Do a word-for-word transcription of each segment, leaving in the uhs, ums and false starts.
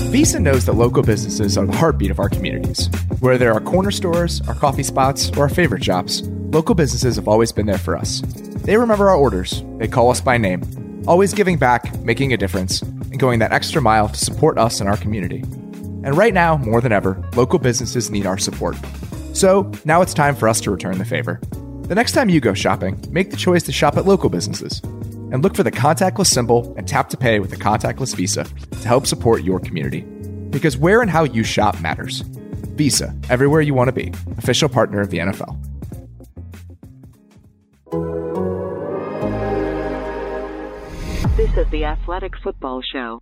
Visa knows that local businesses are the heartbeat of our communities. Whether they're our corner stores, our coffee spots, or our favorite shops, local businesses have always been there for us. They remember our orders, they call us by name, always giving back, making a difference, and going that extra mile to support us and our community. And right now, more than ever, local businesses need our support. So now it's time for us to return the favor. The next time you go shopping, make the choice to shop at local businesses. And look for the contactless symbol and tap to pay with the contactless Visa to help support your community. Because where and how you shop matters. Visa, everywhere you want to be. Official partner of the N F L. This is the Athletic Football Show.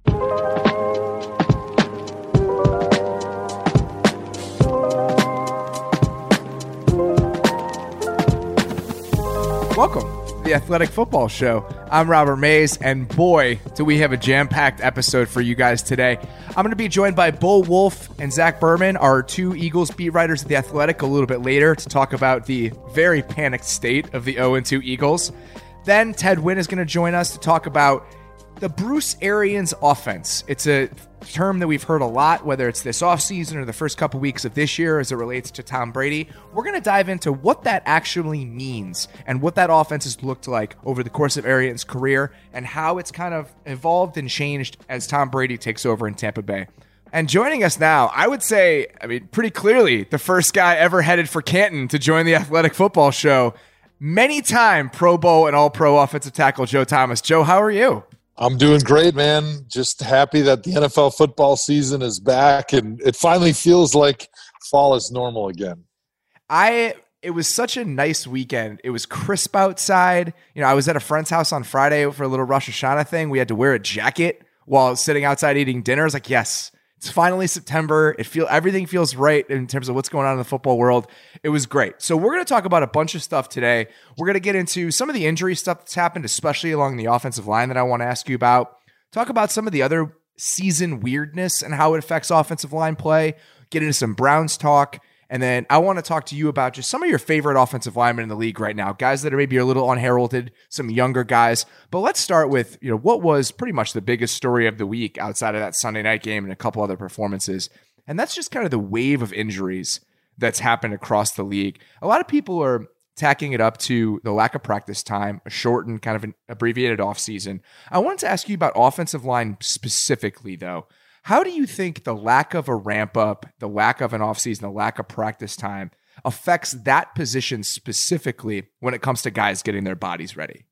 Welcome to the Athletic Football Show. I'm Robert Mays, and boy, do we have a jam-packed episode for you guys today. I'm going to be joined by Bo Wulf and Zach Berman, our two Eagles beat writers at The Athletic, a little bit later to talk about the very panicked state of the oh and two Eagles. Then Ted Wynn is going to join us to talk about the Bruce Arians offense. It's a term that we've heard a lot, whether it's this offseason or the first couple weeks of this year as it relates to Tom Brady. We're going to dive into what that actually means and what that offense has looked like over the course of Arians' career and how it's kind of evolved and changed as Tom Brady takes over in Tampa Bay. And joining us now, I would say, I mean, pretty clearly the first guy ever headed for Canton to join the Athletic Football Show. Many-time Pro Bowl and All-Pro offensive tackle Joe Thomas. Joe, how are you? I'm doing great, man. Just happy that the N F L football season is back and it finally feels like fall is normal again. I it was such a nice weekend. It was crisp outside. You know, I was at a friend's house on Friday for a little Rosh Hashanah thing. We had to wear a jacket while sitting outside eating dinner. I was like, yes, it's finally September. It feel everything feels right in terms of what's going on in the football world. It was great. So we're going to talk about a bunch of stuff today. We're going to get into some of the injury stuff that's happened, especially along the offensive line that I want to ask you about. Talk about some of the other season weirdness and how it affects offensive line play. Get into some Browns talk. And then I want to talk to you about just some of your favorite offensive linemen in the league right now, guys that are maybe a little unheralded, some younger guys. But let's start with, you know, what was pretty much the biggest story of the week outside of that Sunday night game and a couple other performances. And that's just kind of the wave of injuries that's happened across the league. A lot of people are tacking it up to the lack of practice time, a shortened kind of an abbreviated offseason. I wanted to ask you about offensive line specifically, though. How do you think the lack of a ramp up, the lack of an offseason, the lack of practice time affects that position specifically when it comes to guys getting their bodies ready?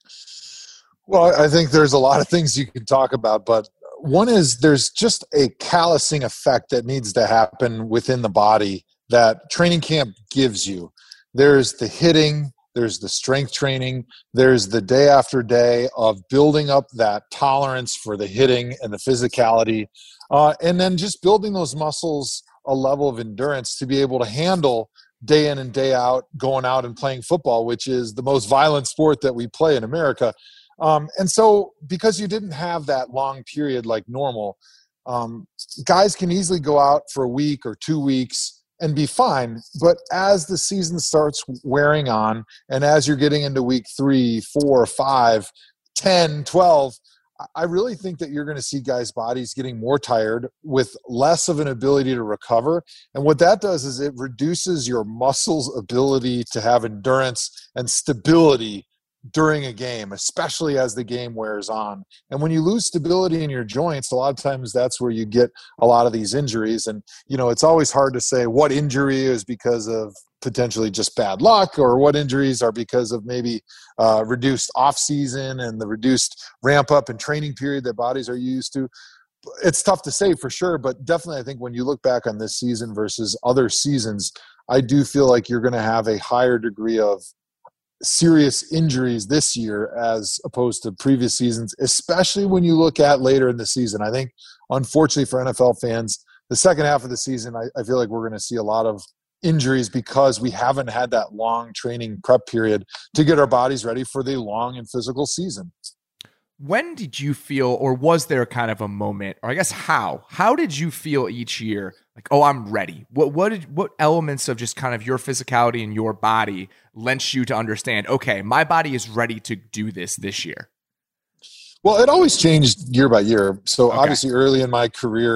Well, I think there's a lot of things you can talk about, but one is there's just a callousing effect that needs to happen within the body that training camp gives you. There's the hitting, there's the strength training, there's the day after day of building up that tolerance for the hitting and the physicality, uh, and then just building those muscles a level of endurance to be able to handle day in and day out going out and playing football, which is the most violent sport that we play in America. Um, and so because you didn't have that long period like normal, um, guys can easily go out for a week or two weeks and be fine. But as the season starts wearing on, and as you're getting into week three, four, five, ten, twelve, I really think that you're going to see guys' bodies getting more tired with less of an ability to recover. And what that does is it reduces your muscles' ability to have endurance and stability during a game, especially as the game wears on. And when you lose stability in your joints, a lot of times that's where you get a lot of these injuries. And, you know, it's always hard to say what injury is because of potentially just bad luck or what injuries are because of maybe uh, reduced off season and the reduced ramp up and training period that bodies are used to. It's tough to say for sure, but definitely I think when you look back on this season versus other seasons, I do feel like you're going to have a higher degree of serious injuries this year as opposed to previous seasons, especially when you look at later in the season. I think, unfortunately for N F L fans, the second half of the season, I, I feel like we're going to see a lot of injuries because we haven't had that long training prep period to get our bodies ready for the long and physical season. When did you feel, or was there kind of a moment, or I guess how, how did you feel each year? Like, oh, I'm ready. What, what did, what elements of just kind of your physicality and your body lent you to understand, okay, my body is ready to do this this year? Well, it always changed year by year. So okay. Obviously early in my career,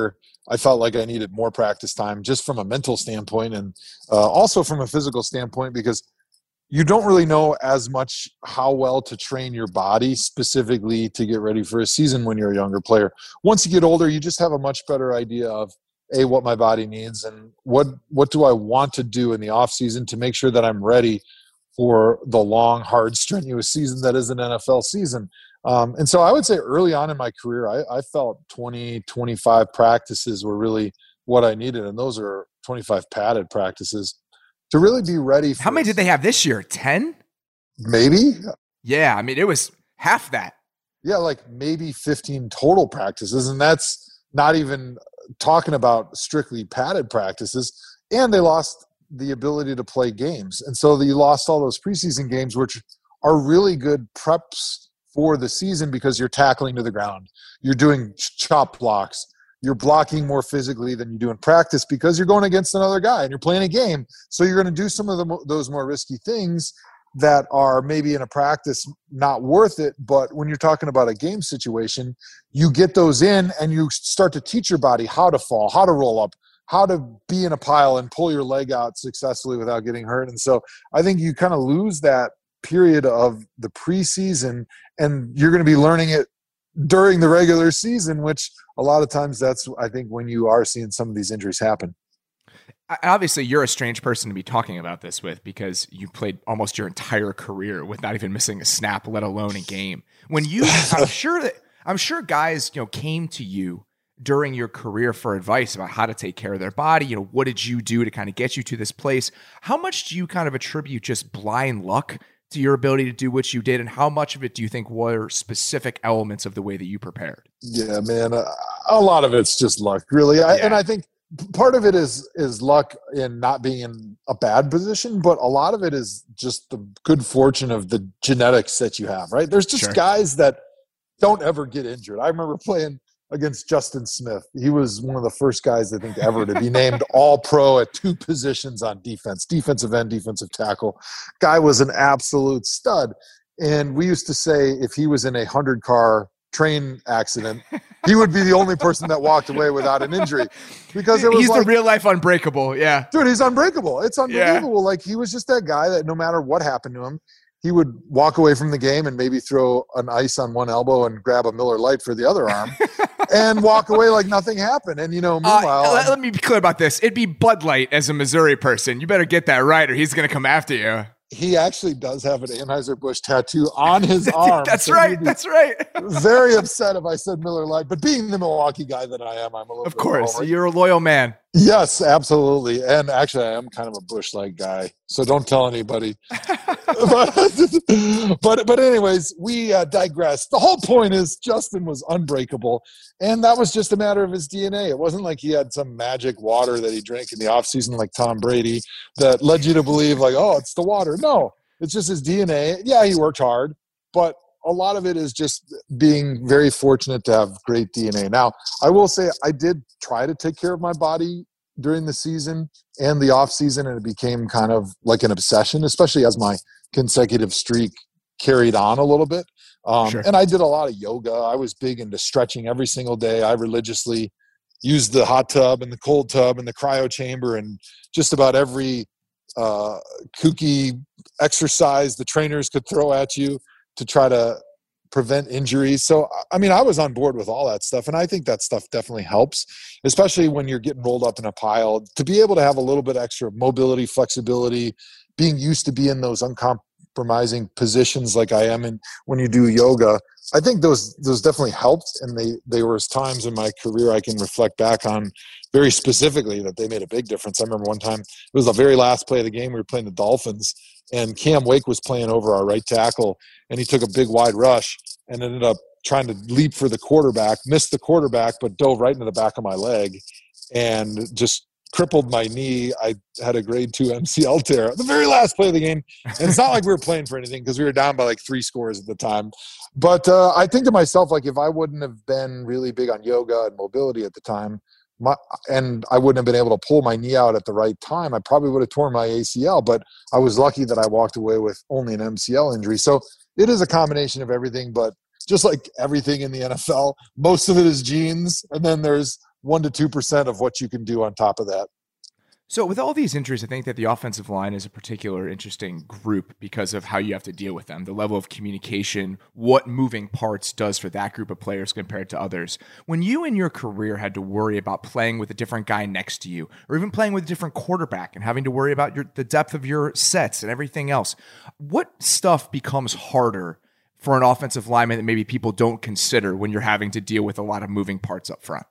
I felt like I needed more practice time just from a mental standpoint and uh, also from a physical standpoint, because you don't really know as much how well to train your body specifically to get ready for a season when you're a younger player. Once you get older, you just have a much better idea of a what my body needs and what what do I want to do in the off season to make sure that I'm ready for the long, hard, strenuous season that is an N F L season. Um, and so I would say early on in my career, I, I felt twenty, twenty-five practices were really what I needed. And those are twenty-five padded practices to really be ready for. How many did they have this year? ten? Maybe. Yeah. I mean, it was half that. Yeah. Like maybe fifteen total practices. And that's not even talking about strictly padded practices. And they lost the ability to play games. And so you lost all those preseason games, which are really good preps for the season because you're tackling to the ground. You're doing chop blocks. You're blocking more physically than you do in practice because you're going against another guy and you're playing a game. So you're going to do some of the, those more risky things that are maybe in a practice not worth it. But when you're talking about a game situation, you get those in and you start to teach your body how to fall, how to roll up, how to be in a pile and pull your leg out successfully without getting hurt. And so I think you kind of lose that period of the preseason and you're going to be learning it during the regular season, which a lot of times that's, I think, when you are seeing some of these injuries happen. Obviously, you're a strange person to be talking about this with because you played almost your entire career with not even missing a snap, let alone a game. When you, I'm sure that, I'm sure guys, you know, came to you during your career for advice about how to take care of their body. You know, what did you do to kind of get you to this place? How much do you kind of attribute just blind luck to your ability to do what you did, and how much of it do you think were specific elements of the way that you prepared? Yeah, man, uh, a lot of it's just luck, really. I, yeah. And I think part of it is is luck in not being in a bad position, but a lot of it is just the good fortune of the genetics that you have, right? There's just Sure. guys that don't ever get injured. I remember playing against Justin Smith. He was one of the first guys, I think, ever to be named all-pro at two positions on defense, defensive end, defensive tackle. Guy was an absolute stud. And we used to say if he was in a hundred-car train accident, he would be the only person that walked away without an injury. Because it was he's like, the real-life unbreakable, yeah. Dude, he's unbreakable. It's unbelievable. Yeah. Like, he was just that guy that no matter what happened to him, he would walk away from the game and maybe throw an ice on one elbow and grab a Miller Lite for the other arm and walk away like nothing happened. And, you know, meanwhile. Uh, let, let me be clear about this. It'd be Bud Light as a Missouri person. You better get that right or he's going to come after you. He actually does have an Anheuser-Busch tattoo on his arm. That's so right. That's right. Very upset if I said Miller Lite, but being the Milwaukee guy that I am, I'm a little Of bit course. homer. You're a loyal man. Yes, absolutely. And actually, I am kind of a Busch Light guy, so don't tell anybody. but, but but anyways, we uh, digress. The whole point is Justin was unbreakable, and that was just a matter of his D N A. It wasn't like he had some magic water that he drank in the offseason like Tom Brady that led you to believe like, oh, it's the water. No, it's just his D N A. Yeah, he worked hard, but a lot of it is just being very fortunate to have great D N A. Now, I will say I did try to take care of my body during the season and the off season, and it became kind of like an obsession, especially as my consecutive streak carried on a little bit. Um, Sure. And I did a lot of yoga. I was big into stretching every single day. I religiously used the hot tub and the cold tub and the cryo chamber and just about every uh, kooky exercise the trainers could throw at you to try to prevent injuries. So, I mean, I was on board with all that stuff. And I think that stuff definitely helps, especially when you're getting rolled up in a pile, to be able to have a little bit extra mobility, flexibility, being used to be in those uncompromising positions like I am in when you do yoga. I think those those definitely helped. And they, they were times in my career I can reflect back on very specifically that they made a big difference. I remember one time, it was the very last play of the game. We were playing the Dolphins, and Cam Wake was playing over our right tackle, and he took a big wide rush and ended up trying to leap for the quarterback, missed the quarterback, but dove right into the back of my leg and just crippled my knee. I had a grade two M C L tear at the very last play of the game. And it's not like we were playing for anything because we were down by like three scores at the time. But uh, I think to myself, like, if I wouldn't have been really big on yoga and mobility at the time, My, and I wouldn't have been able to pull my knee out at the right time, I probably would have torn my A C L, but I was lucky that I walked away with only an M C L injury. So it is a combination of everything, but just like everything in the N F L, most of it is genes, and then there's one to two percent of what you can do on top of that. So with all these injuries, I think that the offensive line is a particular interesting group because of how you have to deal with them, the level of communication, what moving parts does for that group of players compared to others. When you in your career had to worry about playing with a different guy next to you, or even playing with a different quarterback and having to worry about your, the depth of your sets and everything else, what stuff becomes harder for an offensive lineman that maybe people don't consider when you're having to deal with a lot of moving parts up front?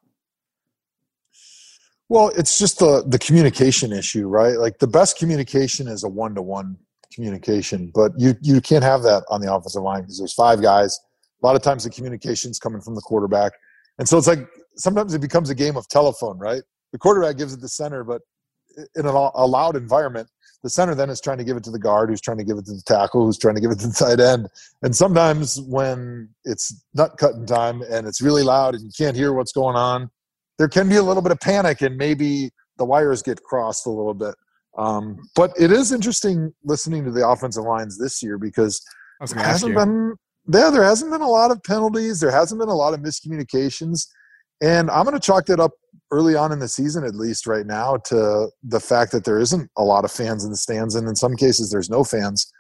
Well, it's just the the communication issue, right? Like the best communication is a one-to-one communication, but you you can't have that on the offensive line because there's five guys. A lot of times the communication's coming from the quarterback. And so it's like sometimes it becomes a game of telephone, right? The quarterback gives it to center, but in a, a loud environment, the center then is trying to give it to the guard, who's trying to give it to the tackle, who's trying to give it to the tight end. And sometimes when it's nut cutting time and it's really loud and you can't hear what's going on, there can be a little bit of panic and maybe the wires get crossed a little bit. Um, but it is interesting listening to the offensive lines this year because there hasn't been, yeah, there hasn't been a lot of penalties. There hasn't been a lot of miscommunications. And I'm going to chalk that up early on in the season, at least right now, to the fact that there isn't a lot of fans in the stands. And in some cases, there's no fans.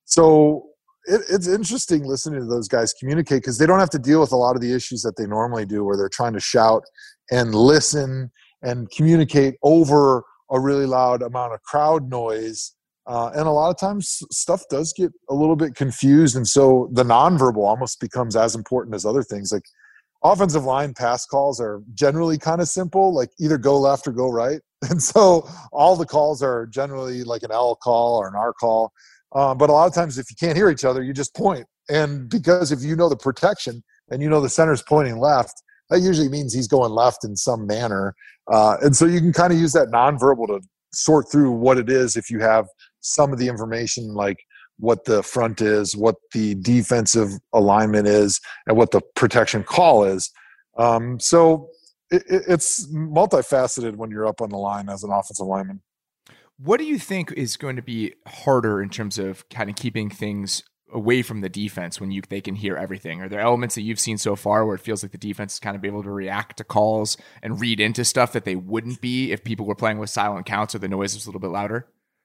So it, it's interesting listening to those guys communicate because they don't have to deal with a lot of the issues that they normally do where they're trying to shout and listen and communicate over a really loud amount of crowd noise. Uh, and a lot of times stuff does get a little bit confused. And so the nonverbal almost becomes as important as other things. Like offensive line pass calls are generally kind of simple, like either go left or go right. And so all the calls are generally like an L call or an R call. Uh, but a lot of times if you can't hear each other, you just point. And because if you know the protection and you know the center's pointing left, that usually means he's going left in some manner. Uh, and so you can kind of use that nonverbal to sort through what it is if you have some of the information, like what the front is, what the defensive alignment is, and what the protection call is. Um, so it, it's multifaceted when you're up on the line as an offensive lineman. What do you think is going to be harder in terms of kind of keeping things away from the defense when you they can hear everything? Are there elements that you've seen so far where it feels like the defense is kind of able to react to calls and read into stuff that they wouldn't be if people were playing with silent counts or the noise was a little bit louder?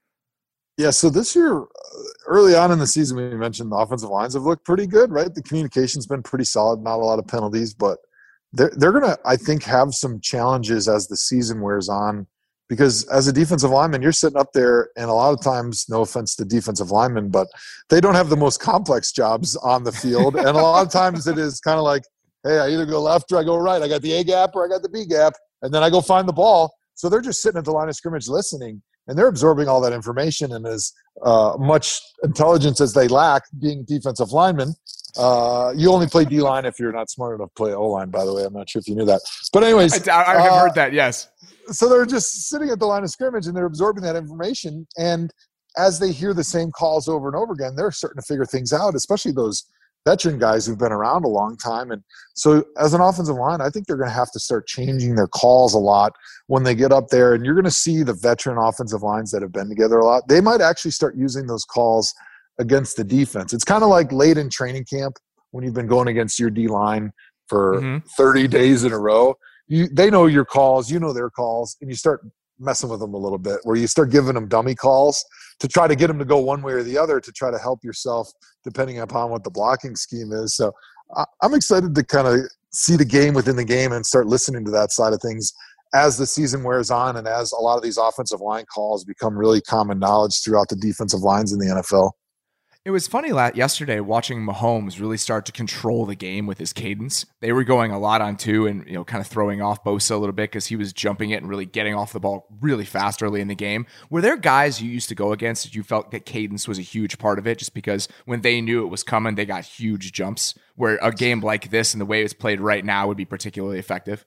Yeah, so this year, early on in the season, we mentioned the offensive lines have looked pretty good, right? The communication's been pretty solid, not a lot of penalties, but they're, they're going to, I think, have some challenges as the season wears on. Because as a defensive lineman, you're sitting up there, and a lot of times, no offense to defensive linemen, but they don't have the most complex jobs on the field. And a lot of times it is kind of like, hey, I either go left or I go right. I got the A gap or I got the B gap, and then I go find the ball. So they're just sitting at the line of scrimmage listening, and they're absorbing all that information. And as uh, much intelligence as they lack being defensive linemen, uh, you only play D-line if you're not smart enough to play O-line, by the way. I'm not sure if you knew that. But anyways. I, I have uh, heard that, yes. So they're just sitting at the line of scrimmage and they're absorbing that information. And as they hear the same calls over and over again, they're starting to figure things out, especially those veteran guys who've been around a long time. And so as an offensive line, I think they're going to have to start changing their calls a lot when they get up there. And you're going to see the veteran offensive lines that have been together a lot. They might actually start using those calls against the defense. It's kind of like late in training camp when you've been going against your D-line for mm-hmm. thirty days in a row. You, they know your calls, you know their calls, and you start messing with them a little bit, where you start giving them dummy calls to try to get them to go one way or the other to try to help yourself, depending upon what the blocking scheme is. So I, I'm excited to kind of see the game within the game and start listening to that side of things as the season wears on and as a lot of these offensive line calls become really common knowledge throughout the defensive lines in the N F L. It was funny yesterday watching Mahomes really start to control the game with his cadence. They were going a lot on two and, you know, kind of throwing off Bosa a little bit because he was jumping it and really getting off the ball really fast early in the game. Were there guys you used to go against that you felt that cadence was a huge part of it just because when they knew it was coming, they got huge jumps where a game like this and the way it's played right now would be particularly effective?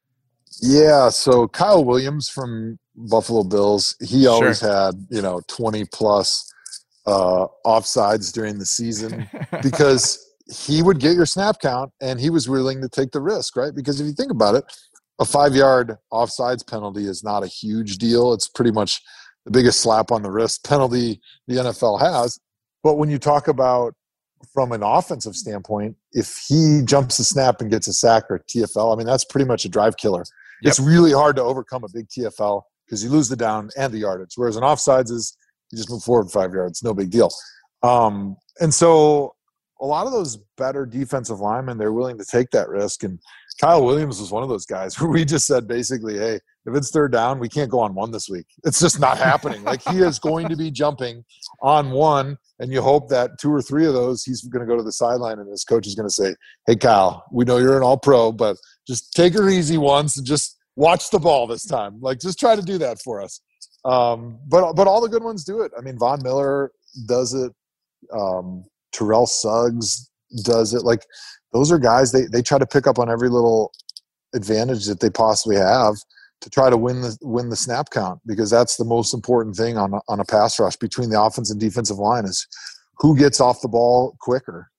Yeah, so Kyle Williams from Buffalo Bills, he always sure. had, you know, twenty plus uh, offsides during the season because he would get your snap count and he was willing to take the risk, right? Because if you think about it, a five-yard offsides penalty is not a huge deal. It's pretty much the biggest slap on the wrist penalty the N F L has. But when you talk about from an offensive standpoint, if he jumps the snap and gets a sack or T F L, I mean, that's pretty much a drive killer. Yep. It's really hard to overcome a big T F L because you lose the down and the yardage, whereas an offsides is you just move forward five yards, no big deal. Um, and so a lot of those better defensive linemen, they're willing to take that risk. And Kyle Williams was one of those guys where we just said basically, hey, if it's third down, we can't go on one this week. It's just not happening. Like, he is going to be jumping on one, and you hope that two or three of those, he's going to go to the sideline and his coach is going to say, hey, Kyle, we know you're an all-pro, but just take her easy once and just watch the ball this time. Like, just try to do that for us. Um, but but all the good ones do it. I mean, Von Miller does it. Um, Terrell Suggs does it. Like, those are guys, they they try to pick up on every little advantage that they possibly have to try to win the win the snap count, because that's the most important thing on a, on a pass rush between the offense and defensive line is who gets off the ball quicker.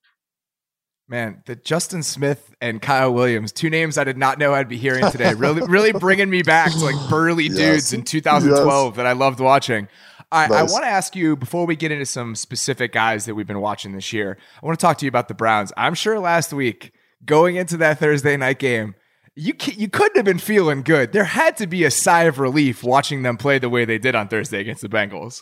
Man, the Justin Smith and Kyle Williams, two names I did not know I'd be hearing today, really really bringing me back to like burly Yes. dudes in two thousand twelve yes. that I loved watching. I, Nice. I want to ask you, before we get into some specific guys that we've been watching this year, I want to talk to you about the Browns. I'm sure last week, going into that Thursday night game, you you couldn't have been feeling good. There had to be a sigh of relief watching them play the way they did on Thursday against the Bengals.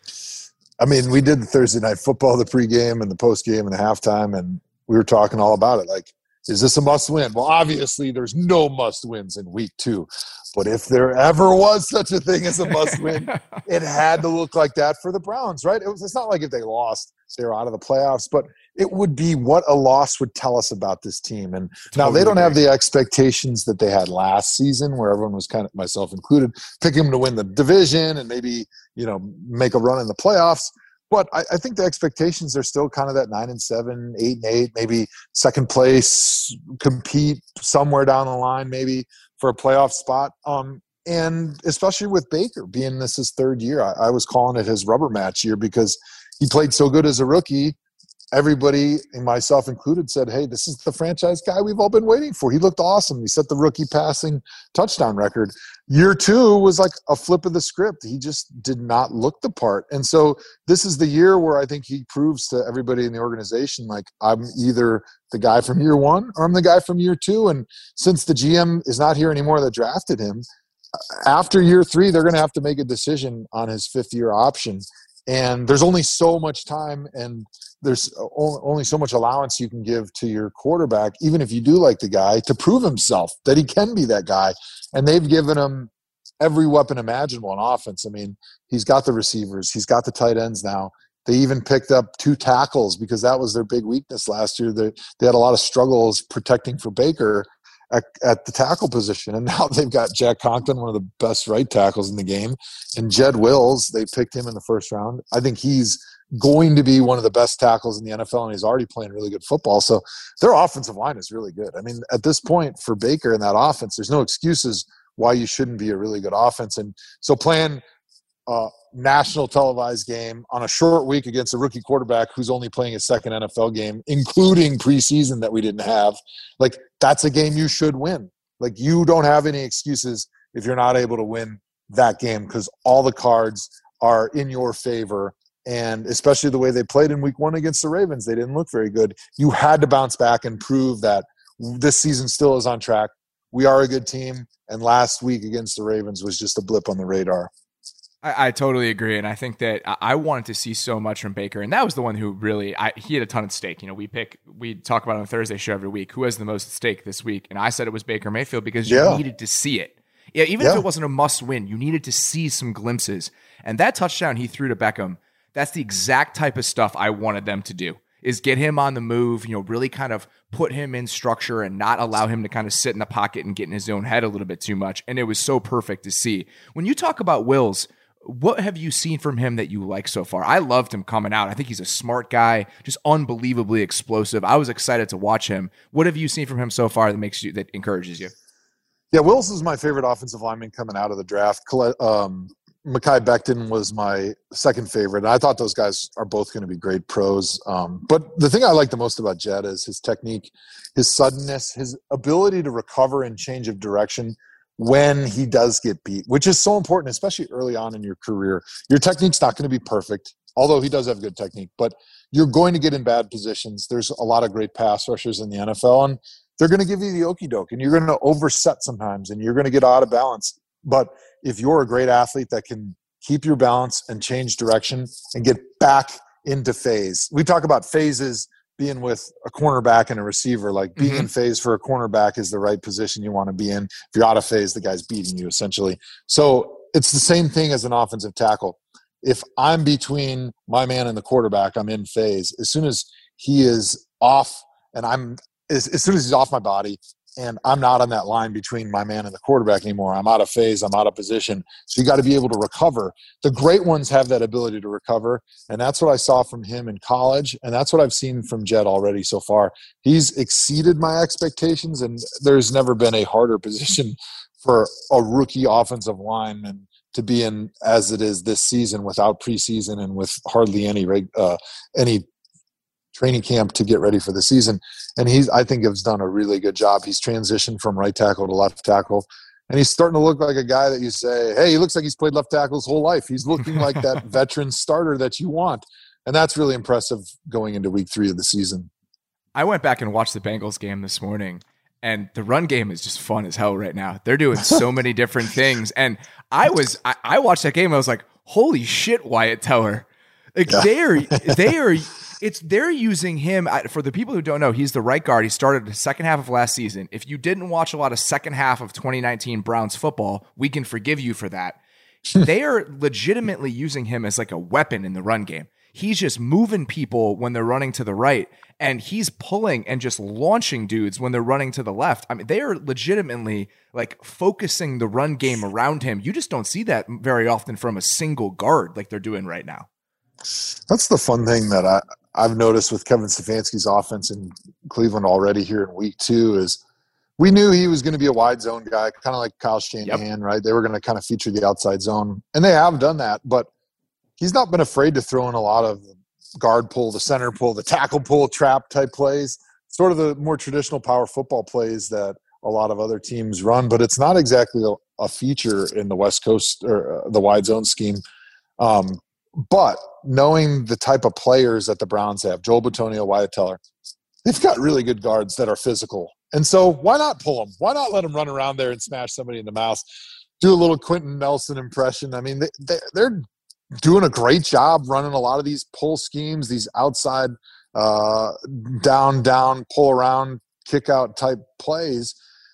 I mean, we did the Thursday night football, the pregame and the postgame and the halftime, and we were talking all about it. Like, is this a must win? Well, obviously there's no must wins in week two, but if there ever was such a thing as a must win, it had to look like that for the Browns, right? It was, it's not like if they lost, they were out of the playoffs, but it would be what a loss would tell us about this team. And now Totally they don't have agree. the expectations that they had last season, where everyone was kind of, myself included, picking them to win the division and maybe, you know, make a run in the playoffs. But I, I think the expectations are still kind of that nine and seven, eight and eight, maybe second place, compete somewhere down the line, maybe for a playoff spot. Um, and especially with Baker being this his third year, I, I was calling it his rubber match year because he played so good as a rookie. Everybody, and myself included, said, hey, this is the franchise guy we've all been waiting for. He looked awesome. He set the rookie passing touchdown record. Year two was like a flip of the script. He just did not look the part. And so this is the year where I think he proves to everybody in the organization, like, I'm either the guy from year one or I'm the guy from year two. And since the G M is not here anymore that drafted him, after year three, they're going to have to make a decision on his fifth year option. And there's only so much time and there's only so much allowance you can give to your quarterback, even if you do like the guy, to prove himself that he can be that guy. And they've given him every weapon imaginable on offense. I mean, he's got the receivers. He's got the tight ends now. They even picked up two tackles because that was their big weakness last year. They, they had a lot of struggles protecting for Baker at, at the tackle position. And now they've got Jack Conklin, one of the best right tackles in the game. And Jed Wills, they picked him in the first round. I think he's going to be one of the best tackles in the N F L, and he's already playing really good football. So their offensive line is really good. I mean, at this point for Baker and that offense, there's no excuses why you shouldn't be a really good offense. And so playing a national televised game on a short week against a rookie quarterback who's only playing his second N F L game, including preseason that we didn't have, like, that's a game you should win. Like, you don't have any excuses if you're not able to win that game because all the cards are in your favor. And especially the way they played in week one against the Ravens, they didn't look very good. You had to bounce back and prove that this season still is on track. We are a good team. And last week against the Ravens was just a blip on the radar. I, I totally agree. And I think that I, I wanted to see so much from Baker. And that was the one who really, I, he had a ton at stake. You know, we pick, we talk about on the Thursday show every week, who has the most at stake this week. And I said it was Baker Mayfield because you Yeah. needed to see it. Yeah, even Yeah. if it wasn't a must win, you needed to see some glimpses. And that touchdown he threw to Beckham, that's the exact type of stuff I wanted them to do, is get him on the move, you know, really kind of put him in structure and not allow him to kind of sit in the pocket and get in his own head a little bit too much. And it was so perfect to see. When you talk about Wills, what have you seen from him that you like so far? I loved him coming out. I think he's a smart guy, just unbelievably explosive. I was excited to watch him. What have you seen from him so far that makes you, that encourages you? Yeah, Wills is my favorite offensive lineman coming out of the draft. Um, Mekhi Becton was my second favorite. And I thought those guys are both going to be great pros. Um, but the thing I like the most about Jed is his technique, his suddenness, his ability to recover and change of direction when he does get beat, which is so important, especially early on in your career. Your technique's not going to be perfect, although he does have good technique, but you're going to get in bad positions. There's a lot of great pass rushers in the N F L, and they're going to give you the okey doke, and you're going to overset sometimes, and you're going to get out of balance. But if you're a great athlete that can keep your balance and change direction and get back into phase, we talk about phases being with a cornerback and a receiver. Like being mm-hmm. in phase for a cornerback is the right position you want to be in. If you're out of phase, the guy's beating you essentially. So it's the same thing as an offensive tackle. If I'm between my man and the quarterback, I'm in phase. As soon as he is off and I'm as, as soon as he's off my body and I'm not on that line between my man and the quarterback anymore, I'm out of phase, I'm out of position. So you got to be able to recover. The great ones have that ability to recover, and that's what I saw from him in college, and that's what I've seen from Jed already so far. He's exceeded my expectations, and there's never been a harder position for a rookie offensive lineman to be in as it is this season without preseason and with hardly any uh, any training camp to get ready for the season. And he's, I think, has done a really good job. He's transitioned from right tackle to left tackle, and he's starting to look like a guy that you say, hey, he looks like he's played left tackle his whole life. He's looking like that veteran starter that you want. And that's really impressive going into week three of the season. I went back and watched the Bengals game this morning, and the run game is just fun as hell right now. They're doing so many different things. And I was, I, I watched that game and I was like, holy shit, Wyatt Teller. Like yeah. they're, they are, it's, they're using him for the people who don't know, he's the right guard. He started the second half of last season. If you didn't watch a lot of second half of twenty nineteen Browns football, we can forgive you for that. They are legitimately using him as like a weapon in the run game. He's just moving people when they're running to the right, and he's pulling and just launching dudes when they're running to the left. I mean, they are legitimately like focusing the run game around him. You just don't see that very often from a single guard like they're doing right now. That's the fun thing that I, I've noticed with Kevin Stefanski's offense in Cleveland already here in week two is we knew he was going to be a wide zone guy, kind of like Kyle Shanahan, yep. right? They were going to kind of feature the outside zone, and they have done that, but he's not been afraid to throw in a lot of guard pull, the center pull, the tackle pull, trap type plays, sort of the more traditional power football plays that a lot of other teams run, but it's not exactly a, a feature in the West Coast or uh, the wide zone scheme. Um, but knowing the type of players that the Browns have, Joel Bitonio, Wyatt Teller, they've got really good guards that are physical. And so why not pull them? Why not let them run around there and smash somebody in the mouth? Do a little Quentin Nelson impression. I mean, they, they, they're doing a great job running a lot of these pull schemes, these outside uh, down, down, pull around, kick out type plays.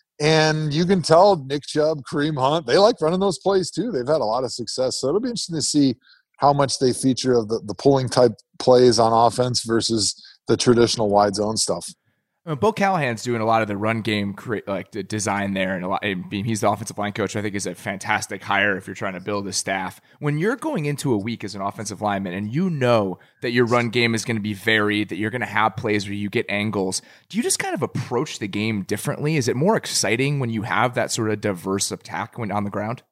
And you can tell Nick Chubb, Kareem Hunt, they like running those plays too. They've had a lot of success. So it'll be interesting to see how much they feature of the, the pulling type plays on offense versus the traditional wide zone stuff. Well, Bo Callahan's doing a lot of the run game, create, like the design there, and a lot. I mean, he's the offensive line coach. I think is a fantastic hire if you're trying to build a staff. When you're going into a week as an offensive lineman, and you know that your run game is going to be varied, that you're going to have plays where you get angles, do you just kind of approach the game differently? Is it more exciting when you have that sort of diverse attack when on the ground?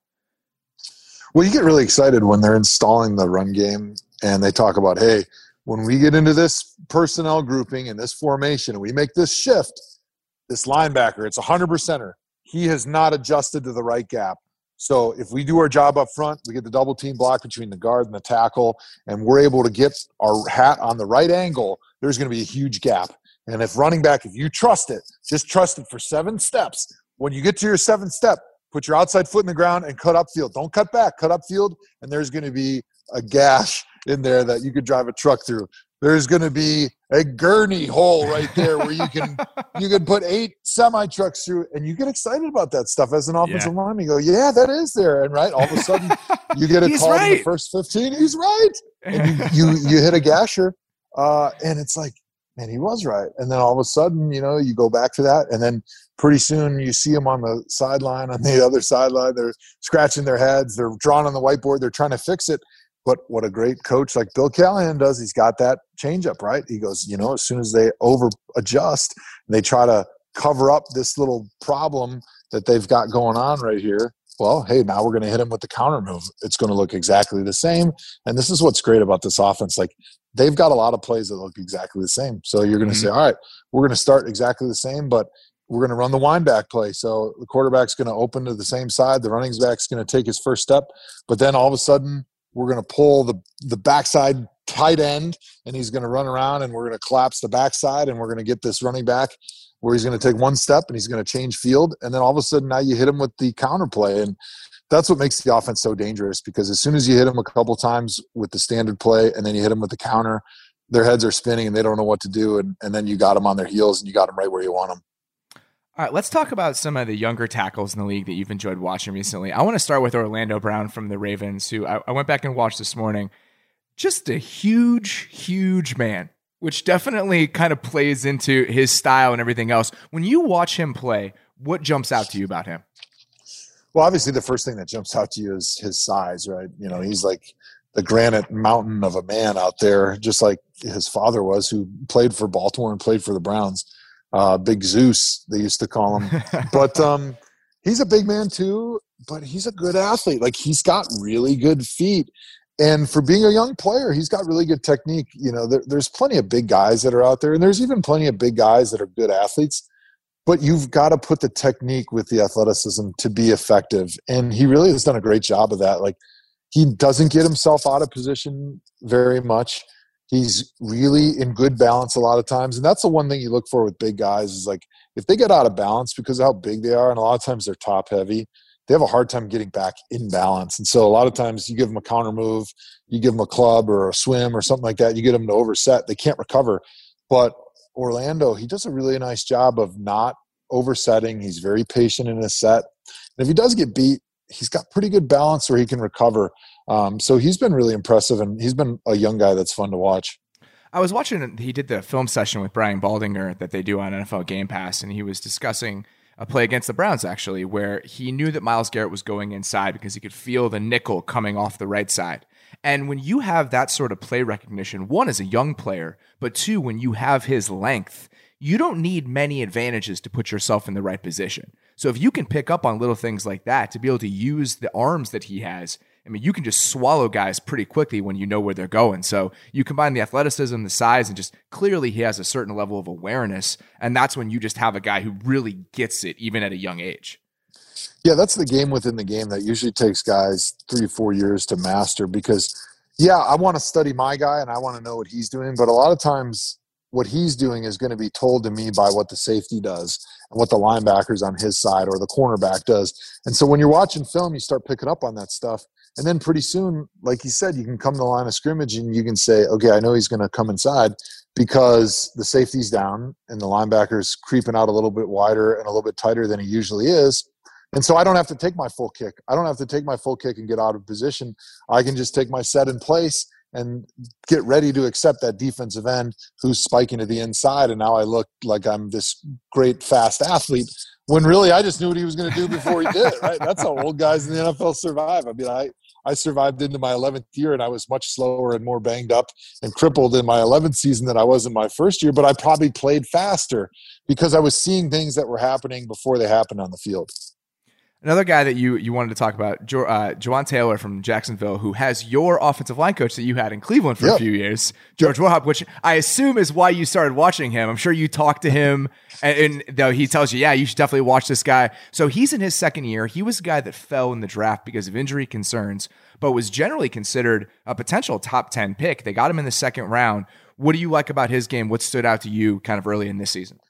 Well, you get really excited when they're installing the run game, and they talk about, hey, when we get into this personnel grouping and this formation and we make this shift, this linebacker, it's a hundred percenter. He has not adjusted to the right gap. So if we do our job up front, we get the double team block between the guard and the tackle, and we're able to get our hat on the right angle, there's going to be a huge gap. And if running back, if you trust it, just trust it for seven steps. When you get to your seventh step, put your outside foot in the ground and cut upfield. Don't cut back, cut upfield, and there's going to be a gash in there that you could drive a truck through. There's going to be a gurney hole right there where you can you can put eight semi trucks through, and you get excited about that stuff as an offensive yeah. lineman. You go, yeah, that is there, and right, all of a sudden you get a call right. in the first fifteen. He's right, and you you, you hit a gasher, uh, and it's like, man, he was right. And then all of a sudden, you know, you go back to that, and then pretty soon you see them on the sideline, on the other sideline. They're scratching their heads. They're drawing on the whiteboard. They're trying to fix it. But what a great coach like Bill Callahan does, he's got that changeup, right? He goes, you know, as soon as they over adjust, they try to cover up this little problem that they've got going on right here. Well, hey, now we're going to hit him with the counter move. It's going to look exactly the same. And this is what's great about this offense. Like, they've got a lot of plays that look exactly the same. So you're going to mm-hmm. say, all right, we're going to start exactly the same, but we're going to run the wind back play. So the quarterback's going to open to the same side. The running back's going to take his first step. But then all of a sudden, we're going to pull the, the backside tight end, and he's going to run around, and we're going to collapse the backside, and we're going to get this running back where he's going to take one step and he's going to change field. And then all of a sudden now you hit him with the counter play. And that's what makes the offense so dangerous, because as soon as you hit them a couple times with the standard play and then you hit them with the counter, their heads are spinning and they don't know what to do. And, and then you got them on their heels and you got them right where you want them. All right, let's talk about some of the younger tackles in the league that you've enjoyed watching recently. I want to start with Orlando Brown from the Ravens, who I, I went back and watched this morning. Just a huge, huge man, which definitely kind of plays into his style and everything else. When you watch him play, what jumps out to you about him? Well, obviously the first thing that jumps out to you is his size, right? You know, he's like the granite mountain of a man out there, just like his father was, who played for Baltimore and played for the Browns. Uh, Big Zeus, they used to call him. But um, he's a big man too, but he's a good athlete. Like, he's got really good feet. And for being a young player, he's got really good technique. You know, there, there's plenty of big guys that are out there, and there's even plenty of big guys that are good athletes. But you've got to put the technique with the athleticism to be effective. And he really has done a great job of that. Like, he doesn't get himself out of position very much. He's really in good balance a lot of times. And that's the one thing you look for with big guys is, like, if they get out of balance because of how big they are, and a lot of times they're top heavy, they have a hard time getting back in balance. And so a lot of times you give them a counter move, you give them a club or a swim or something like that, you get them to overset. They can't recover. But Orlando, he does a really nice job of not oversetting. He's very patient in his set. And if he does get beat, he's got pretty good balance where he can recover. Um, so he's been really impressive, and he's been a young guy that's fun to watch. I was watching, he did the film session with Brian Baldinger that they do on N F L Game Pass, and he was discussing a play against the Browns, actually, where he knew that Myles Garrett was going inside because he could feel the nickel coming off the right side. And when you have that sort of play recognition, one, as a young player, but two, when you have his length, you don't need many advantages to put yourself in the right position. So if you can pick up on little things like that to be able to use the arms that he has, I mean, you can just swallow guys pretty quickly when you know where they're going. So you combine the athleticism, the size, and just clearly he has a certain level of awareness. And that's when you just have a guy who really gets it, even at a young age. Yeah, that's the game within the game that usually takes guys three, four years to master because, yeah, I want to study my guy and I want to know what he's doing. But a lot of times what he's doing is going to be told to me by what the safety does and what the linebackers on his side or the cornerback does. And so when you're watching film, you start picking up on that stuff. And then pretty soon, like you said, you can come to the line of scrimmage and you can say, okay, I know he's going to come inside because the safety's down and the linebacker's creeping out a little bit wider and a little bit tighter than he usually is. And so I don't have to take my full kick. I don't have to take my full kick and get out of position. I can just take my set in place and get ready to accept that defensive end who's spiking to the inside. And now I look like I'm this great, fast athlete when really I just knew what he was going to do before he did it, right? That's how old guys in the N F L survive. I mean, I, I survived into my eleventh year and I was much slower and more banged up and crippled in my eleventh season than I was in my first year, but I probably played faster because I was seeing things that were happening before they happened on the field. Another guy that you you wanted to talk about, jo- uh, Juwan Taylor from Jacksonville, who has your offensive line coach that you had in Cleveland for yep. a few years, George yep. Warhop, which I assume is why you started watching him. I'm sure you talked to him, and, and though he tells you, yeah, you should definitely watch this guy. So he's in his second year. He was a guy that fell in the draft because of injury concerns, but was generally considered a potential top ten pick. They got him in the second round. What do you like about his game? What stood out to you kind of early in this season?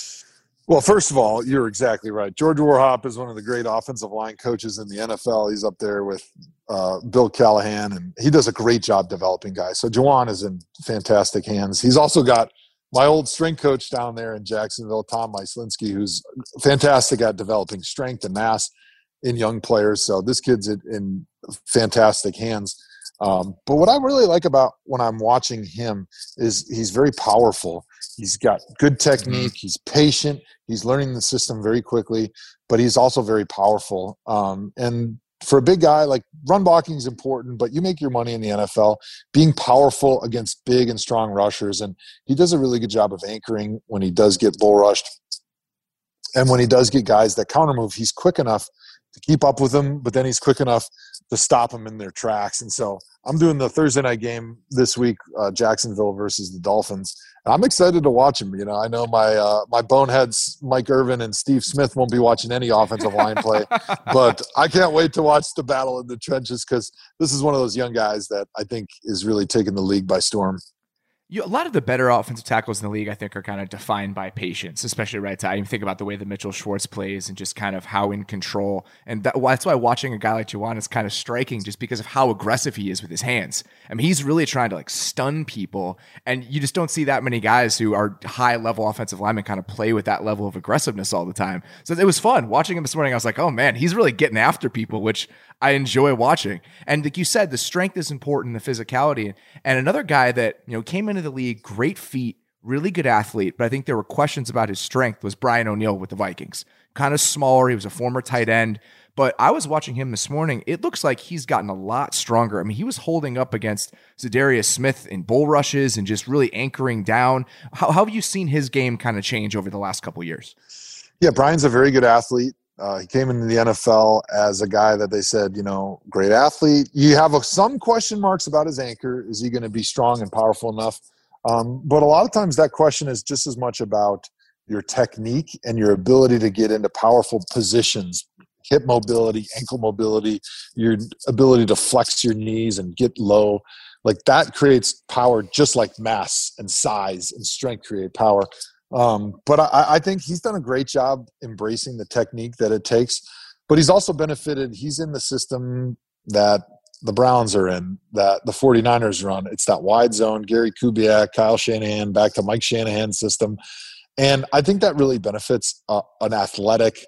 Well, first of all, you're exactly right. George Warhop is one of the great offensive line coaches in the N F L. He's up there with uh, Bill Callahan, and he does a great job developing guys. So Juwan is in fantastic hands. He's also got my old strength coach down there in Jacksonville, Tom Myslinski, who's fantastic at developing strength and mass in young players. So this kid's in, in fantastic hands. Um, but what I really like about when I'm watching him is he's very powerful. He's got good technique. He's patient. He's learning the system very quickly, but he's also very powerful. Um, and for a big guy, like, run blocking is important, but you make your money in the N F L being powerful against big and strong rushers. And he does a really good job of anchoring when he does get bull rushed. And when he does get guys that counter move, he's quick enough to keep up with them, but then he's quick enough to stop them in their tracks. And so I'm doing the Thursday night game this week, uh, Jacksonville versus the Dolphins. And I'm excited to watch him. You know, I know my uh, my boneheads, Mike Irvin and Steve Smith, won't be watching any offensive line play, but I can't wait to watch the battle in the trenches because this is one of those young guys that I think is really taking the league by storm. You, a lot of the better offensive tackles in the league, I think, are kind of defined by patience, especially right side. You think about the way that Mitchell Schwartz plays and just kind of how in control. And that, well, that's why watching a guy like Juwan is kind of striking, just because of how aggressive he is with his hands. I mean, he's really trying to like stun people, and you just don't see that many guys who are high level offensive linemen kind of play with that level of aggressiveness all the time. So it was fun watching him this morning. I was like, oh man, he's really getting after people, which I enjoy watching. And like you said, the strength is important, the physicality. And another guy that, you know, came into the league, great feet, really good athlete, but I think there were questions about his strength, was Brian O'Neill with the Vikings. Kind of smaller. He was a former tight end, but I was watching him this morning. It looks like he's gotten a lot stronger. I mean, he was holding up against Zadarius Smith in bull rushes and just really anchoring down. How, how have you seen his game kind of change over the last couple of years? Yeah, Brian's a very good athlete. Uh, he came into the N F L as a guy that they said, you know, great athlete. You have a, some question marks about his anchor. Is he going to be strong and powerful enough? Um, but a lot of times that question is just as much about your technique and your ability to get into powerful positions, hip mobility, ankle mobility, your ability to flex your knees and get low. Like that creates power, just like mass and size and strength create power. Um, but I, I think he's done a great job embracing the technique that it takes, but he's also benefited. He's in the system that the Browns are in, that the 49ers run. It's that wide zone, Gary Kubiak, Kyle Shanahan, back to Mike Shanahan system. And I think that really benefits uh, an athletic,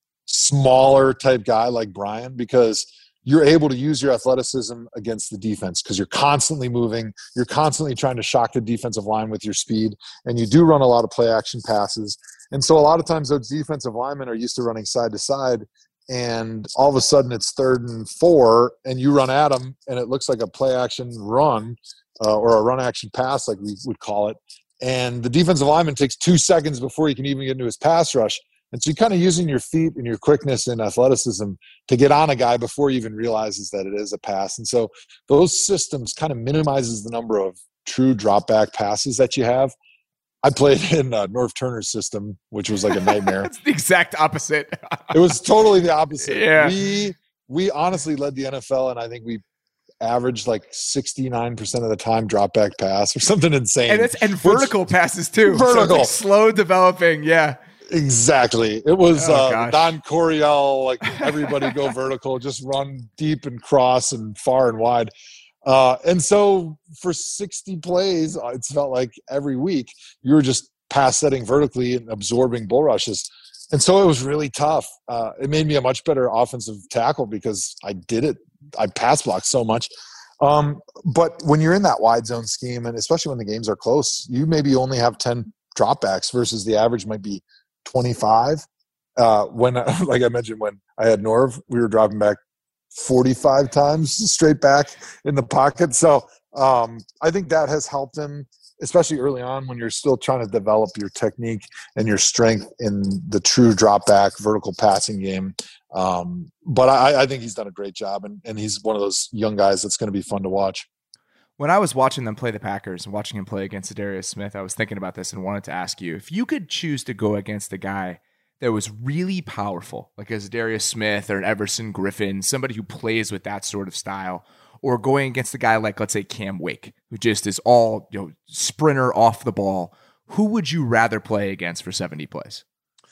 smaller type guy like Brian, because you're able to use your athleticism against the defense because you're constantly moving. You're constantly trying to shock the defensive line with your speed, and you do run a lot of play action passes. And so a lot of times those defensive linemen are used to running side to side, and all of a sudden it's third and four, and you run at them, and it looks like a play action run uh, or a run action pass like we would call it. And the defensive lineman takes two seconds before he can even get into his pass rush. And so you're kind of using your feet and your quickness and athleticism to get on a guy before he even realizes that it is a pass. And so those systems kind of minimizes the number of true drop back passes that you have. I played in uh, Norv Turner's system, which was like a nightmare. It's the exact opposite. It was totally the opposite. Yeah. We, we honestly led the N F L, and I think we averaged like sixty-nine percent of the time drop back pass or something insane. And, it's, and vertical which, passes too. Vertical. So it's like slow developing. Yeah. Exactly. It was oh, uh, Don Coryell, like everybody go vertical, just run deep and cross and far and wide. Uh, and so for sixty plays, it felt like every week you were just pass setting vertically and absorbing bull rushes. And so it was really tough. Uh, it made me a much better offensive tackle because I did it. I pass blocked so much. Um, but when you're in that wide zone scheme, and especially when the games are close, you maybe only have ten dropbacks versus the average might be twenty-five. Uh, when, like I mentioned, when I had Norv, we were dropping back forty-five times straight back in the pocket. So um, I think that has helped him, especially early on when you're still trying to develop your technique and your strength in the true drop back vertical passing game. Um, but I, I think he's done a great job, and, and he's one of those young guys that's going to be fun to watch. When I was watching them play the Packers and watching him play against Zadarius Smith, I was thinking about this and wanted to ask you, if you could choose to go against a guy that was really powerful, like a Zadarius Smith or an Everson Griffin, somebody who plays with that sort of style, or going against a guy like, let's say, Cam Wake, who just is all, you know, sprinter off the ball, who would you rather play against for seventy plays?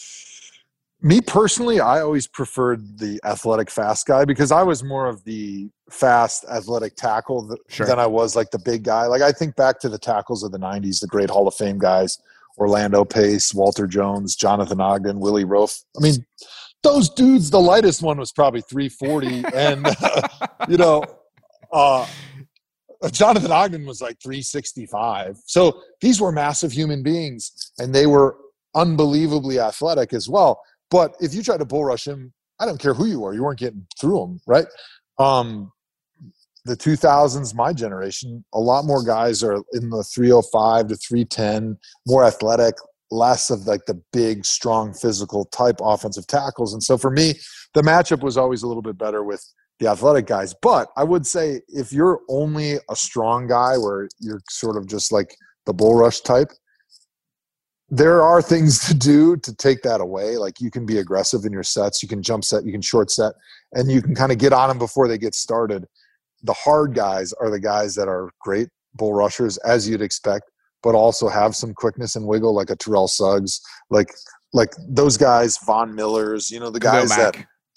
Me personally, I always preferred the athletic fast guy because I was more of the fast athletic tackle th- sure. than I was like the big guy. Like I think back to the tackles of the nineties, the great Hall of Fame guys, Orlando Pace, Walter Jones, Jonathan Ogden, Willie Roaf. I mean, those dudes, the lightest one was probably three forty. and, uh, you know, uh, Jonathan Ogden was like three sixty-five. So these were massive human beings, and they were unbelievably athletic as well. But if you try to bull rush him, I don't care who you are, you weren't getting through him, right? Um, the two thousands, my generation, a lot more guys are in the three oh five to three ten, more athletic, less of like the big, strong, physical type offensive tackles. And so for me, the matchup was always a little bit better with the athletic guys. But I would say if you're only a strong guy where you're sort of just like the bull rush type, there are things to do to take that away. Like you can be aggressive in your sets, you can jump set, you can short set, and you can kind of get on them before they get started. The hard guys are the guys that are great bull rushers, as you'd expect, but also have some quickness and wiggle, like a Terrell Suggs, like like those guys, Von Millers, you know, the guys that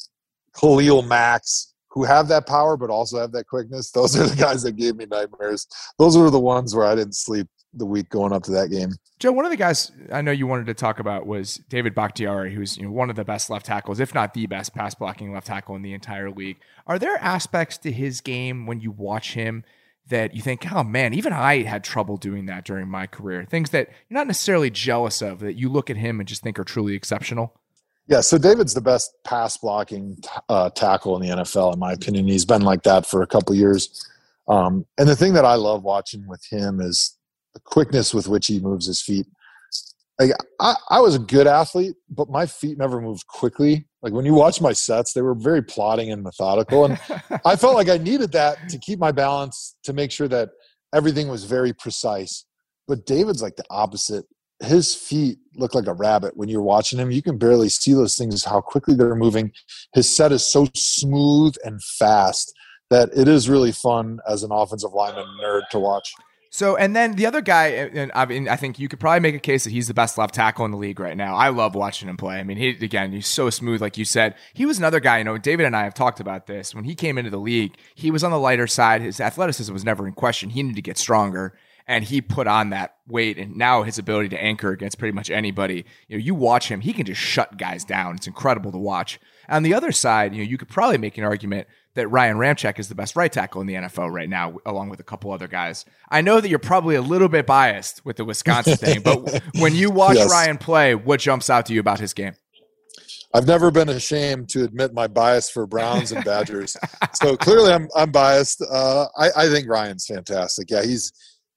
Khalil Max, who have that power but also have that quickness. Those are the guys that gave me nightmares. Those were the ones where I didn't sleep the week going up to that game. Joe, one of the guys I know you wanted to talk about was David Bakhtiari, who's you know, one of the best left tackles, if not the best pass blocking left tackle in the entire league. Are there aspects to his game when you watch him that you think, oh man, even I had trouble doing that during my career? Things that you're not necessarily jealous of, that you look at him and just think are truly exceptional? Yeah, so David's the best pass blocking uh, tackle in the N F L, in my opinion. He's been like that for a couple years. Um, and the thing that I love watching with him is the quickness with which he moves his feet. Like I, I was a good athlete, but my feet never moved quickly. Like when you watch my sets, they were very plodding and methodical. And I felt like I needed that to keep my balance, to make sure that everything was very precise. But David's like the opposite. His feet look like a rabbit when you're watching him. You can barely see those things, how quickly they're moving. His set is so smooth and fast that it is really fun as an offensive lineman nerd to watch. So, and then the other guy, and I mean, I think you could probably make a case that he's the best left tackle in the league right now. I love watching him play. I mean, he, again, he's so smooth, like you said. He was another guy, you know, David and I have talked about this. When he came into the league, he was on the lighter side. His athleticism was never in question. He needed to get stronger, and he put on that weight, and now his ability to anchor against pretty much anybody. You know, you watch him, he can just shut guys down. It's incredible to watch. On the other side, you know, you could probably make an argument that Ryan Ramczyk is the best right tackle in the N F L right now, along with a couple other guys. I know that you're probably a little bit biased with the Wisconsin thing, but when you watch yes. Ryan play, what jumps out to you about his game? I've never been ashamed to admit my bias for Browns and Badgers. So clearly I'm I'm biased. Uh, I, I think Ryan's fantastic. Yeah, he's,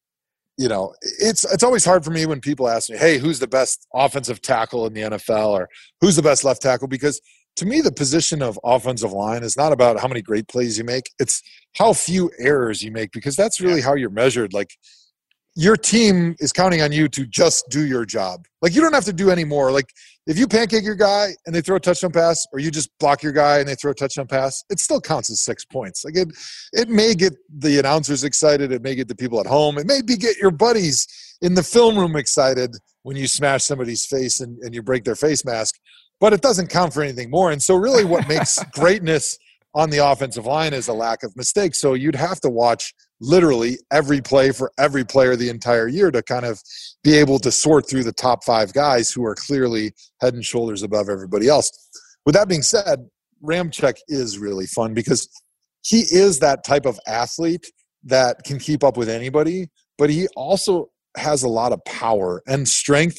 you know, it's it's always hard for me when people ask me, hey, who's the best offensive tackle in the N F L, or who's the best left tackle? Because to me, the position of offensive line is not about how many great plays you make. It's how few errors you make, because that's really how you're measured. Like, your team is counting on you to just do your job. Like, you don't have to do any more. Like, if you pancake your guy and they throw a touchdown pass, or you just block your guy and they throw a touchdown pass, it still counts as six points. Like, it, it may get the announcers excited. It may get the people at home. It may be get your buddies in the film room excited when you smash somebody's face and, and you break their face mask. But it doesn't count for anything more. And so really what makes greatness on the offensive line is a lack of mistakes. So you'd have to watch literally every play for every player the entire year to kind of be able to sort through the top five guys who are clearly head and shoulders above everybody else. With that being said, Ramczyk is really fun because he is that type of athlete that can keep up with anybody, but he also has a lot of power and strength,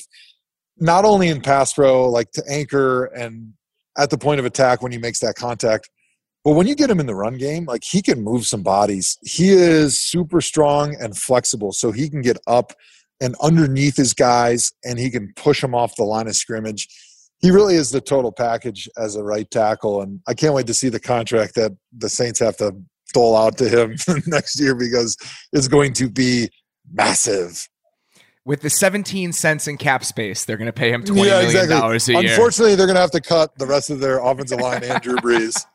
not only in pass pro, like to anchor and at the point of attack when he makes that contact, but when you get him in the run game, like, he can move some bodies. He is super strong and flexible, so he can get up and underneath his guys, and he can push them off the line of scrimmage. He really is the total package as a right tackle, and I can't wait to see the contract that the Saints have to dole out to him next year, because it's going to be massive. With the seventeen cents in cap space, they're going to pay him twenty yeah, million dollars exactly. a year. Unfortunately, they're going to have to cut the rest of their offensive line and Drew Brees.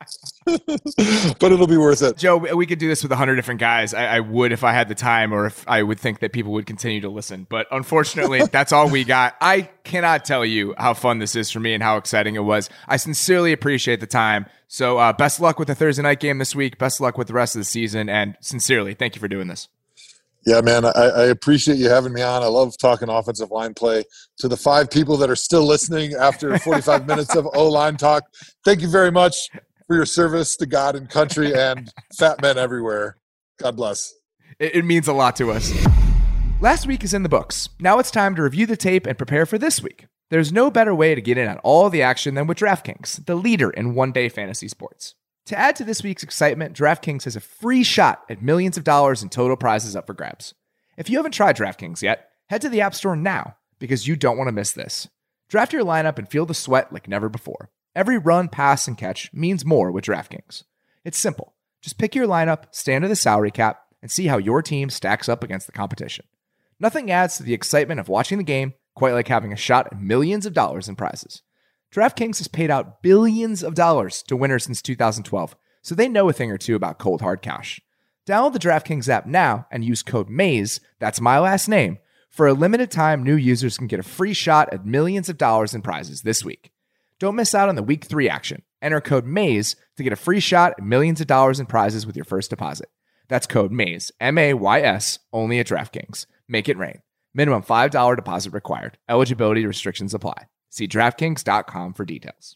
But it'll be worth it. Joe, we could do this with a hundred different guys. I, I would if I had the time, or if I would think that people would continue to listen. But unfortunately, that's all we got. I cannot tell you how fun this is for me and how exciting it was. I sincerely appreciate the time. So uh, best luck with the Thursday night game this week. Best luck with the rest of the season. And sincerely, thank you for doing this. Yeah, man, I, I appreciate you having me on. I love talking offensive line play. To the five people that are still listening after forty-five minutes of O-line talk, thank you very much for your service to God and country and fat men everywhere. God bless. It, it means a lot to us. Last week is in the books. Now it's time to review the tape and prepare for this week. There's no better way to get in on all the action than with DraftKings, the leader in one-day fantasy sports. To add to this week's excitement, DraftKings has a free shot at millions of dollars in total prizes up for grabs. If you haven't tried DraftKings yet, head to the App Store now, because you don't want to miss this. Draft your lineup and feel the sweat like never before. Every run, pass, and catch means more with DraftKings. It's simple. Just pick your lineup, stay under the salary cap, and see how your team stacks up against the competition. Nothing adds to the excitement of watching the game quite like having a shot at millions of dollars in prizes. DraftKings has paid out billions of dollars to winners since two thousand twelve, so they know a thing or two about cold hard cash. Download the DraftKings app now and use code MAZE, that's my last name, For a limited time, new users can get a free shot at millions of dollars in prizes this week. Don't miss out on the week three action. Enter code MAYS to get a free shot at millions of dollars in prizes with your first deposit. That's code MAYS, M A Y S, only at DraftKings. Make it rain. Minimum five dollars deposit required. Eligibility restrictions apply. See DraftKings dot com for details.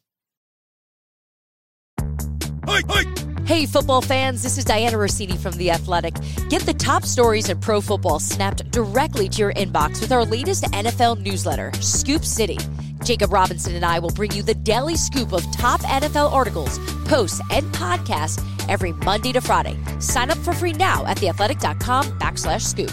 Hey, football fans, this is Diana Rossini from The Athletic. Get the top stories in pro football snapped directly to your inbox with our latest N F L newsletter, Scoop City. Jacob Robinson and I will bring you the daily scoop of top N F L articles, posts, and podcasts every Monday to Friday. Sign up for free now at theathletic.com backslash scoop.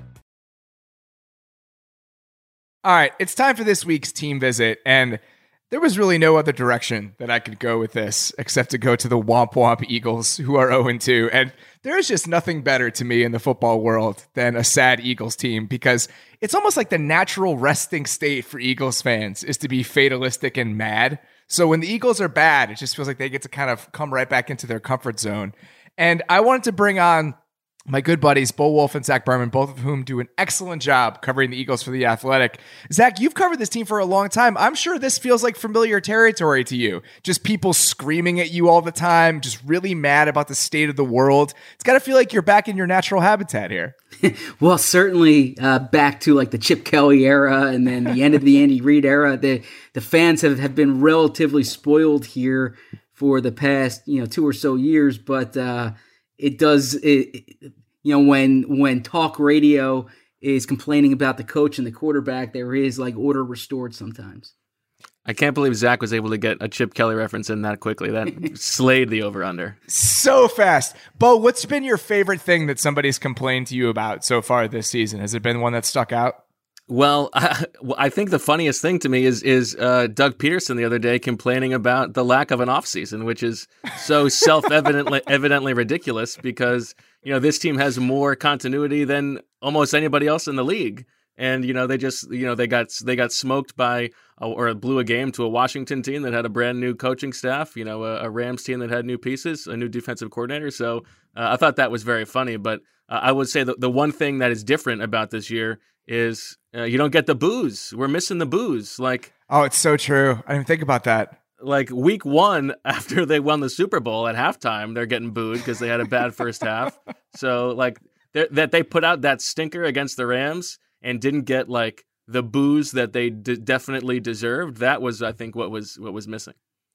All right, it's time for this week's team visit, and there was really no other direction that I could go with this except to go to the Womp Womp Eagles, who are oh and two. And there's just nothing better to me in the football world than a sad Eagles team, because it's almost like the natural resting state for Eagles fans is to be fatalistic and mad. So when the Eagles are bad, it just feels like they get to kind of come right back into their comfort zone. And I wanted to bring on my good buddies, Bo Wolf and Zach Berman, both of whom do an excellent job covering the Eagles for The Athletic. Zach, you've covered this team for a long time. I'm sure this feels like familiar territory to you. Just people screaming at you all the time, just really mad about the state of the world. It's got to feel like you're back in your natural habitat here. Well, certainly uh, back to like the Chip Kelly era and then the end of the Andy Reid era. The the fans have, have been relatively spoiled here for the past, you know, two or so years, but uh, it does, it, you know, when when talk radio is complaining about the coach and the quarterback, there is like order restored sometimes. I can't believe Zach was able to get a Chip Kelly reference in that quickly. That slayed the over-under. So fast. Bo, what's been your favorite thing that somebody's complained to you about so far this season? Has it been one that stuck out? Well, I, I think the funniest thing to me is is uh, Doug Peterson the other day complaining about the lack of an offseason, which is so self-evidently evidently ridiculous because, you know, this team has more continuity than almost anybody else in the league. And, you know, they just, you know, they got they got smoked by or blew a game to a Washington team that had a brand new coaching staff, you know, a, a Rams team that had new pieces, a new defensive coordinator. So uh, I thought that was very funny. But uh, I would say that the one thing that is different about this year is uh, you don't get the boos. We're missing the boos. Like, oh, it's so true. I didn't think about that. Like week one, after they won the Super Bowl at halftime, they're getting booed because they had a bad first half. So like that they put out that stinker against the Rams and didn't get like the boos that they d- definitely deserved. That was, I think, what was what was missing.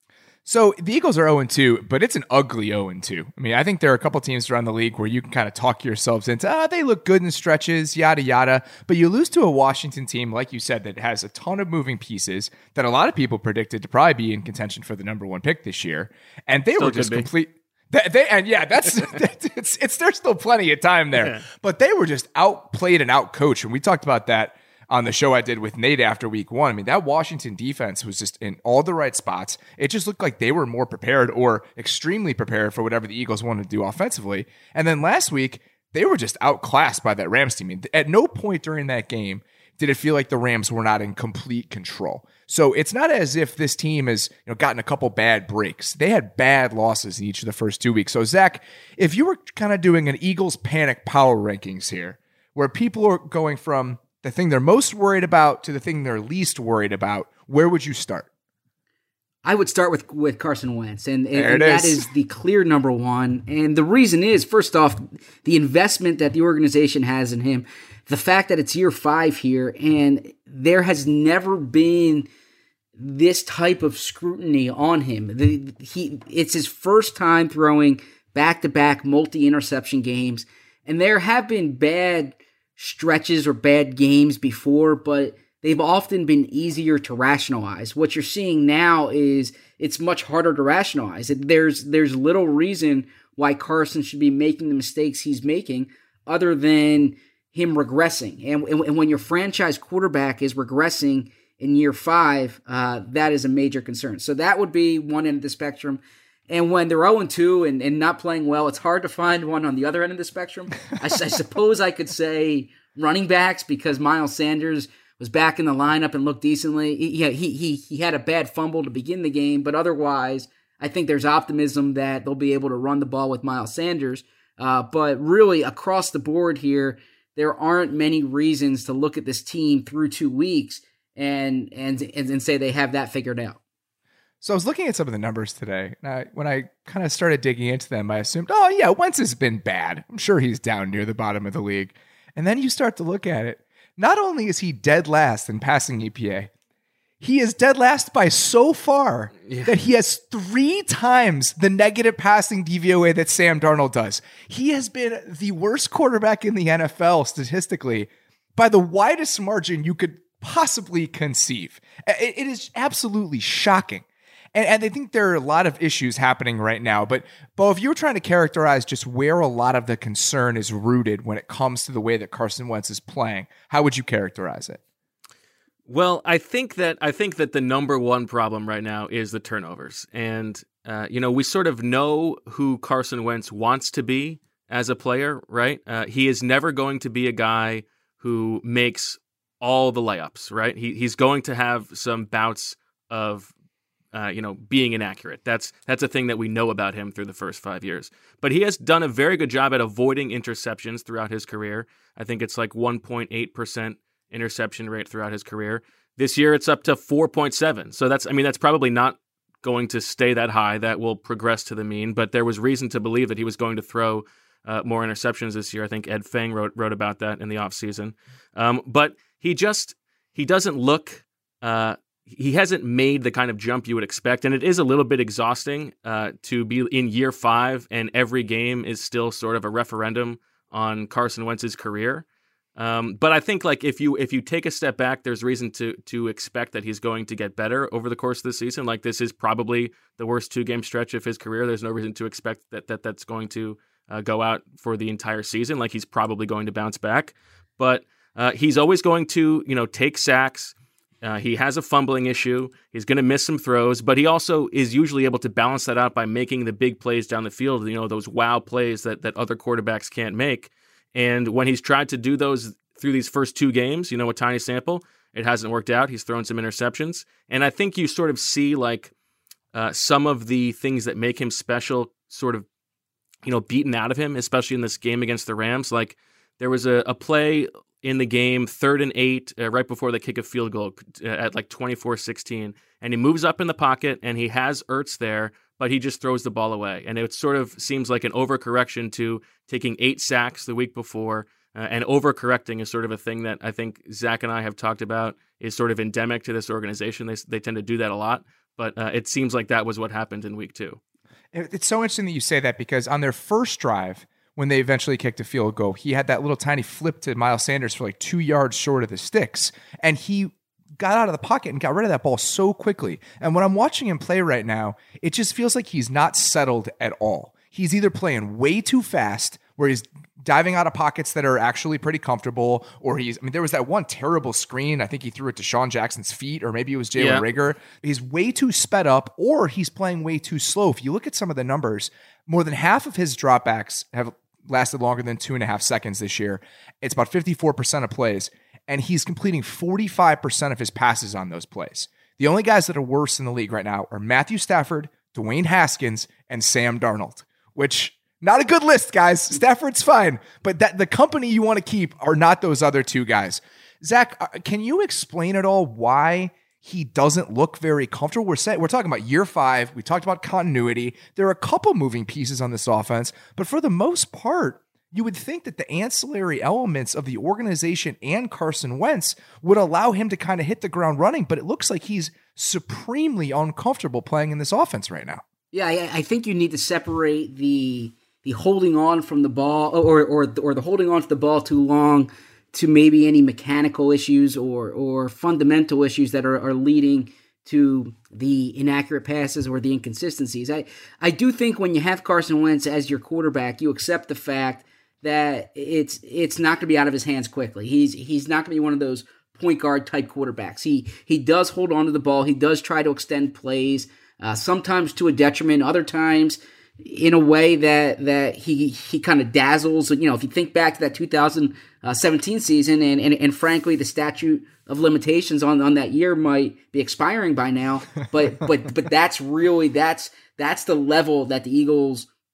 So the Eagles are oh and two, but it's an ugly oh and two. I mean, I think there are a couple teams around the league where you can kind of talk yourselves into, ah, they look good in stretches, yada, yada. But you lose to a Washington team, like you said, that has a ton of moving pieces that a lot of people predicted to probably be in contention for the number one pick this year. And they Still were just be. complete. They, they, and yeah, that's it's, it's there's still plenty of time there. Yeah. But they were just outplayed and outcoached. And we talked about that on the show I did with Nate after week one. I mean, that Washington defense was just in all the right spots. It just looked like they were more prepared or extremely prepared for whatever the Eagles wanted to do offensively. And then last week, they were just outclassed by that Rams team. At no point during that game did it feel like the Rams were not in complete control. So it's not as if this team has, you know, gotten a couple bad breaks. They had bad losses in each of the first two weeks. So Zach, if you were kind of doing an Eagles panic power rankings here, where people are going from the thing they're most worried about to the thing they're least worried about, where would you start? I would start with, with Carson Wentz, and, and, and is. that is the clear number one. And the reason is, first off, the investment that the organization has in him, the fact that it's year five here, and there has never been this type of scrutiny on him. The, he, it's his first time throwing back-to-back multi-interception games, and there have been bad stretches or bad games before, but they've often been easier to rationalize. What you're seeing now is it's much harder to rationalize. There's there's little reason why Carson should be making the mistakes he's making other than him regressing. And, and, and when your franchise quarterback is regressing in year five, uh, that is a major concern. So that would be one end of the spectrum. And when they're oh and two and, and not playing well, it's hard to find one on the other end of the spectrum. I, I suppose I could say running backs, because Miles Sanders was back in the lineup and looked decently. He, he, he, he had a bad fumble to begin the game, but otherwise, I think there's optimism that they'll be able to run the ball with Miles Sanders. Uh, but really, across the board here, there aren't many reasons to look at this team through two weeks and and and, and say they have that figured out. So I was looking at some of the numbers today. And I, when I kind of started digging into them, I assumed, oh yeah, Wentz has been bad. I'm sure he's down near the bottom of the league. And then you start to look at it. Not only is he dead last in passing E P A, he is dead last by so far yeah. that he has three times the negative passing D V O A that Sam Darnold does. He has been the worst quarterback in the N F L statistically by the widest margin you could possibly conceive. It, it is absolutely shocking. And, and I think there are a lot of issues happening right now. But, Bo, if you were trying to characterize just where a lot of the concern is rooted when it comes to the way that Carson Wentz is playing, how would you characterize it? Well, I think that I think that the number one problem right now is the turnovers. And, uh, you know, we sort of know who Carson Wentz wants to be as a player, right? Uh, he is never going to be a guy who makes all the layups, right? He, he's going to have some bouts of Uh, you know, being inaccurate. That's that's a thing that we know about him through the first five years. But he has done a very good job at avoiding interceptions throughout his career. I think it's like one point eight percent interception rate throughout his career. This year, it's up to four point seven. So that's, I mean, that's probably not going to stay that high. That will progress to the mean. But there was reason to believe that he was going to throw uh, more interceptions this year. I think Ed Fang wrote wrote about that in the offseason. Um, but he just, he doesn't look... Uh, He hasn't made the kind of jump you would expect, and it is a little bit exhausting uh, to be in year five, and every game is still sort of a referendum on Carson Wentz's career. Um, but I think like if you if you take a step back, there's reason to to expect that he's going to get better over the course of the season. Like this is probably the worst two game stretch of his career. There's no reason to expect that that that's going to uh, go out for the entire season. Like he's probably going to bounce back, but uh, he's always going to you know take sacks. Uh, he has a fumbling issue. He's going to miss some throws, but he also is usually able to balance that out by making the big plays down the field, you know, those wow plays that, that other quarterbacks can't make. And when he's tried to do those through these first two games, you know, a tiny sample, it hasn't worked out. He's thrown some interceptions. And I think you sort of see like uh, some of the things that make him special sort of, you know, beaten out of him, especially in this game against the Rams. Like there was a, a play in the game, third and eight, uh, right before they kick a field goal uh, at like twenty-four sixteen. And he moves up in the pocket, and he has Ertz there, but he just throws the ball away. And it sort of seems like an overcorrection to taking eight sacks the week before. Uh, and overcorrecting is sort of a thing that I think Zach and I have talked about is sort of endemic to this organization. They, they tend to do that a lot. But uh, it seems like that was what happened in week two. It's so interesting that you say that because on their first drive, when they eventually kicked a field goal, he had that little tiny flip to Miles Sanders for like two yards short of the sticks. And he got out of the pocket and got rid of that ball so quickly. And when I'm watching him play right now, it just feels like he's not settled at all. He's either playing way too fast, where he's diving out of pockets that are actually pretty comfortable, or he's, I mean, there was that one terrible screen. I think he threw it to Sean Jackson's feet, or maybe it was Jalen yeah. Reagor. He's way too sped up, or he's playing way too slow. If you look at some of the numbers, more than half of his dropbacks have lasted longer than two and a half seconds this year. It's about fifty-four percent of plays, and he's completing forty-five percent of his passes on those plays. The only guys that are worse in the league right now are Matthew Stafford, Dwayne Haskins, and Sam Darnold, which not a good list, guys. Stafford's fine, but that the company you want to keep are not those other two guys. Zach, can you explain at all why he doesn't look very comfortable? We're saying, we're talking about year five. We talked about continuity. There are a couple moving pieces on this offense, but for the most part, you would think that the ancillary elements of the organization and Carson Wentz would allow him to kind of hit the ground running, but it looks like he's supremely uncomfortable playing in this offense right now. Yeah, I, I think you need to separate the the holding on from the ball or or or the holding on to the ball too long to maybe any mechanical issues or or fundamental issues that are, are leading to the inaccurate passes or the inconsistencies. I, I do think when you have Carson Wentz as your quarterback, you accept the fact that it's it's not going to be out of his hands quickly. He's he's not going to be one of those point guard type quarterbacks. He he does hold on to the ball. He does try to extend plays, uh, sometimes to a detriment, other times in a way that that he he kind of dazzles. You know, if you think back to that two thousand seventeen season, and and, and frankly, the statute of limitations on, on that year might be expiring by now. But but but that's really that's that's the level that the Eagles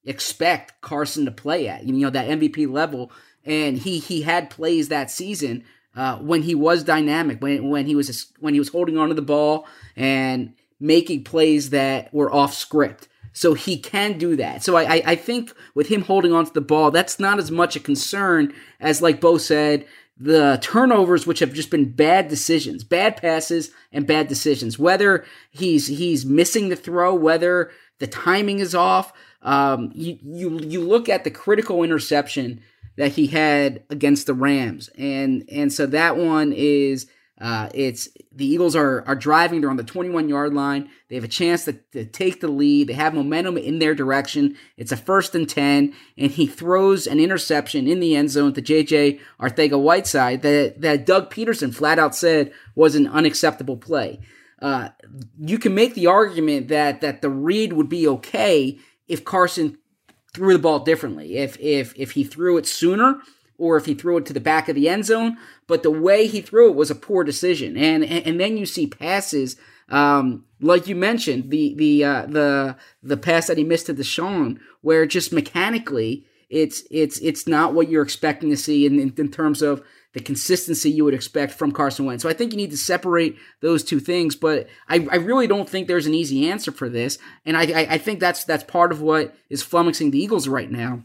expect Carson to play at, you know, that M V P level. And he he had plays that season uh, when he was dynamic, when when he was when he was holding onto the ball and making plays that were off script. So he can do that. So I, I think with him holding onto the ball, that's not as much a concern as, like Bo said, the turnovers, which have just been bad decisions, bad passes and bad decisions. Whether he's he's missing the throw, whether the timing is off. Um, you you you look at the critical interception that he had against the Rams, and and so that one is. Uh, it's the Eagles are are driving. They're on the twenty-one yard line. They have a chance to, to take the lead. They have momentum in their direction. It's a first and ten, and he throws an interception in the end zone to J J Arcega-Whiteside that that Doug Peterson flat out said was an unacceptable play. Uh, you can make the argument that that the read would be okay if Carson threw the ball differently. If if if he threw it sooner, or if he threw it to the back of the end zone, but the way he threw it was a poor decision. And and, and then you see passes, um, like you mentioned, the the uh, the the pass that he missed to Deshaun, where just mechanically it's it's it's not what you're expecting to see in, in, in terms of the consistency you would expect from Carson Wentz. So I think you need to separate those two things, but I, I really don't think there's an easy answer for this. And I, I, I think that's that's part of what is flummoxing the Eagles right now.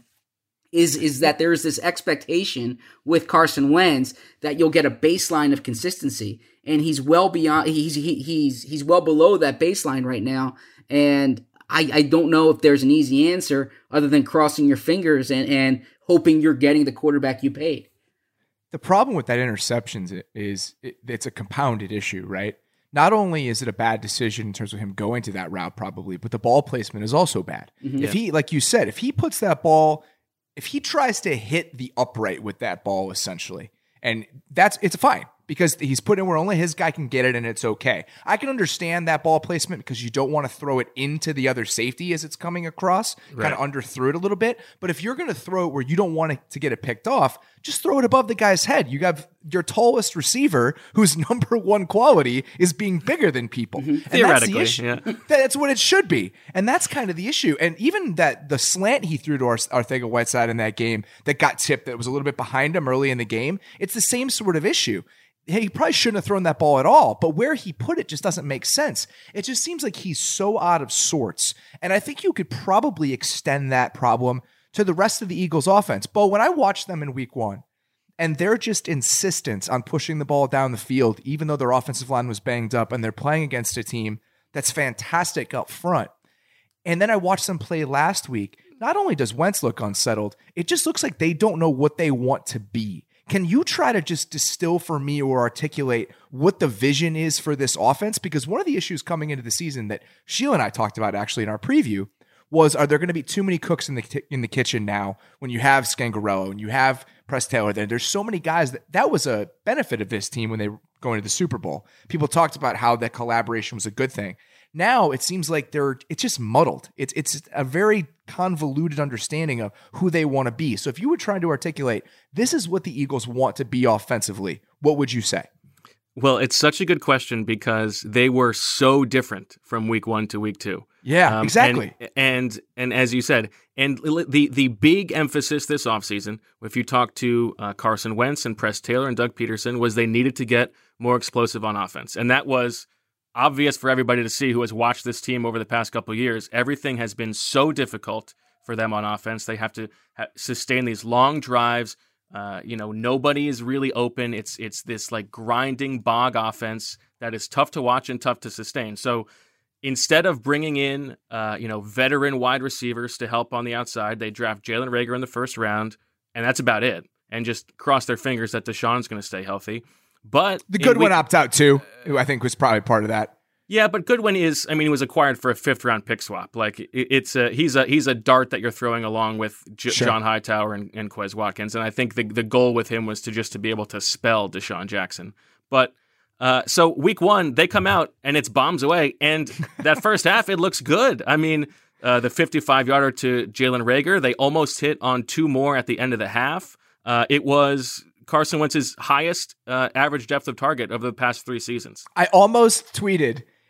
Is is that there is this expectation with Carson Wentz that you'll get a baseline of consistency, and he's well beyond. He's he, he's he's well below that baseline right now, and I, I don't know if there's an easy answer other than crossing your fingers and, and hoping you're getting the quarterback you paid. The problem with that interceptions is it, it's a compounded issue, right? Not only is it a bad decision in terms of him going to that route, probably, but the ball placement is also bad. Mm-hmm. If he, like you said, if he puts that ball. If he tries to hit the upright with that ball, essentially, and that's it's fine because he's put in where only his guy can get it and it's okay. I can understand that ball placement because you don't want to throw it into the other safety as it's coming across, right. Kind of under through it a little bit. But if you're going to throw it where you don't want it to get it picked off, just throw it above the guy's head. You have your tallest receiver whose number one quality is being bigger than people. Mm-hmm. And Theoretically, that's the issue. Yeah. That's what it should be. And that's kind of the issue. And even that the slant he threw to Arcega-Whiteside in that game that got tipped that was a little bit behind him early in the game, it's the same sort of issue. Hey, he probably shouldn't have thrown that ball at all, but where he put it just doesn't make sense. It just seems like he's so out of sorts. And I think you could probably extend that problem to the rest of the Eagles offense. But when I watched them in week one, and their just insistence on pushing the ball down the field, even though their offensive line was banged up and they're playing against a team that's fantastic up front. And then I watched them play last week. Not only does Wentz look unsettled, it just looks like they don't know what they want to be. Can you try to just distill for me or articulate what the vision is for this offense? Because one of the issues coming into the season that Sheila and I talked about actually in our preview was, are there going to be too many cooks in the t- in the kitchen now when you have Scangarello and you have Press Taylor there? There's so many guys that that was a benefit of this team when they were going to the Super Bowl. People talked about how that collaboration was a good thing. Now it seems like they're it's just muddled. It's it's a very convoluted understanding of who they want to be. So if you were trying to articulate, this is what the Eagles want to be offensively, what would you say? Well, it's such a good question because they were so different from week one to week two. Yeah, um, exactly. And, and and as you said, and the the big emphasis this offseason, if you talk to uh, Carson Wentz and Press Taylor and Doug Peterson, was they needed to get more explosive on offense. And that was obvious for everybody to see who has watched this team over the past couple of years. Everything has been so difficult for them on offense. They have to ha- sustain these long drives. Uh, you know, nobody is really open. It's it's this like grinding bog offense that is tough to watch and tough to sustain. So instead of bringing in, uh, you know, veteran wide receivers to help on the outside, they draft Jalen Reagor in the first round, and that's about it. And just cross their fingers that Deshaun's going to stay healthy. But the Goodwin week, opt out too, who I think was probably part of that. Yeah, but Goodwin is, I mean, he was acquired for a fifth round pick swap. Like it, it's a, he's a, he's a dart that you're throwing along with J- sure. John Hightower and, and Quez Watkins. And I think the, the goal with him was to just to be able to spell Deshaun Jackson. But uh, so week one, they come out and it's bombs away. And that first half, it looks good. I mean, uh, the fifty-five yarder to Jalen Reagor, they almost hit on two more at the end of the half. Uh, it was Carson Wentz's highest uh, average depth of target over the past three seasons. I almost tweeted,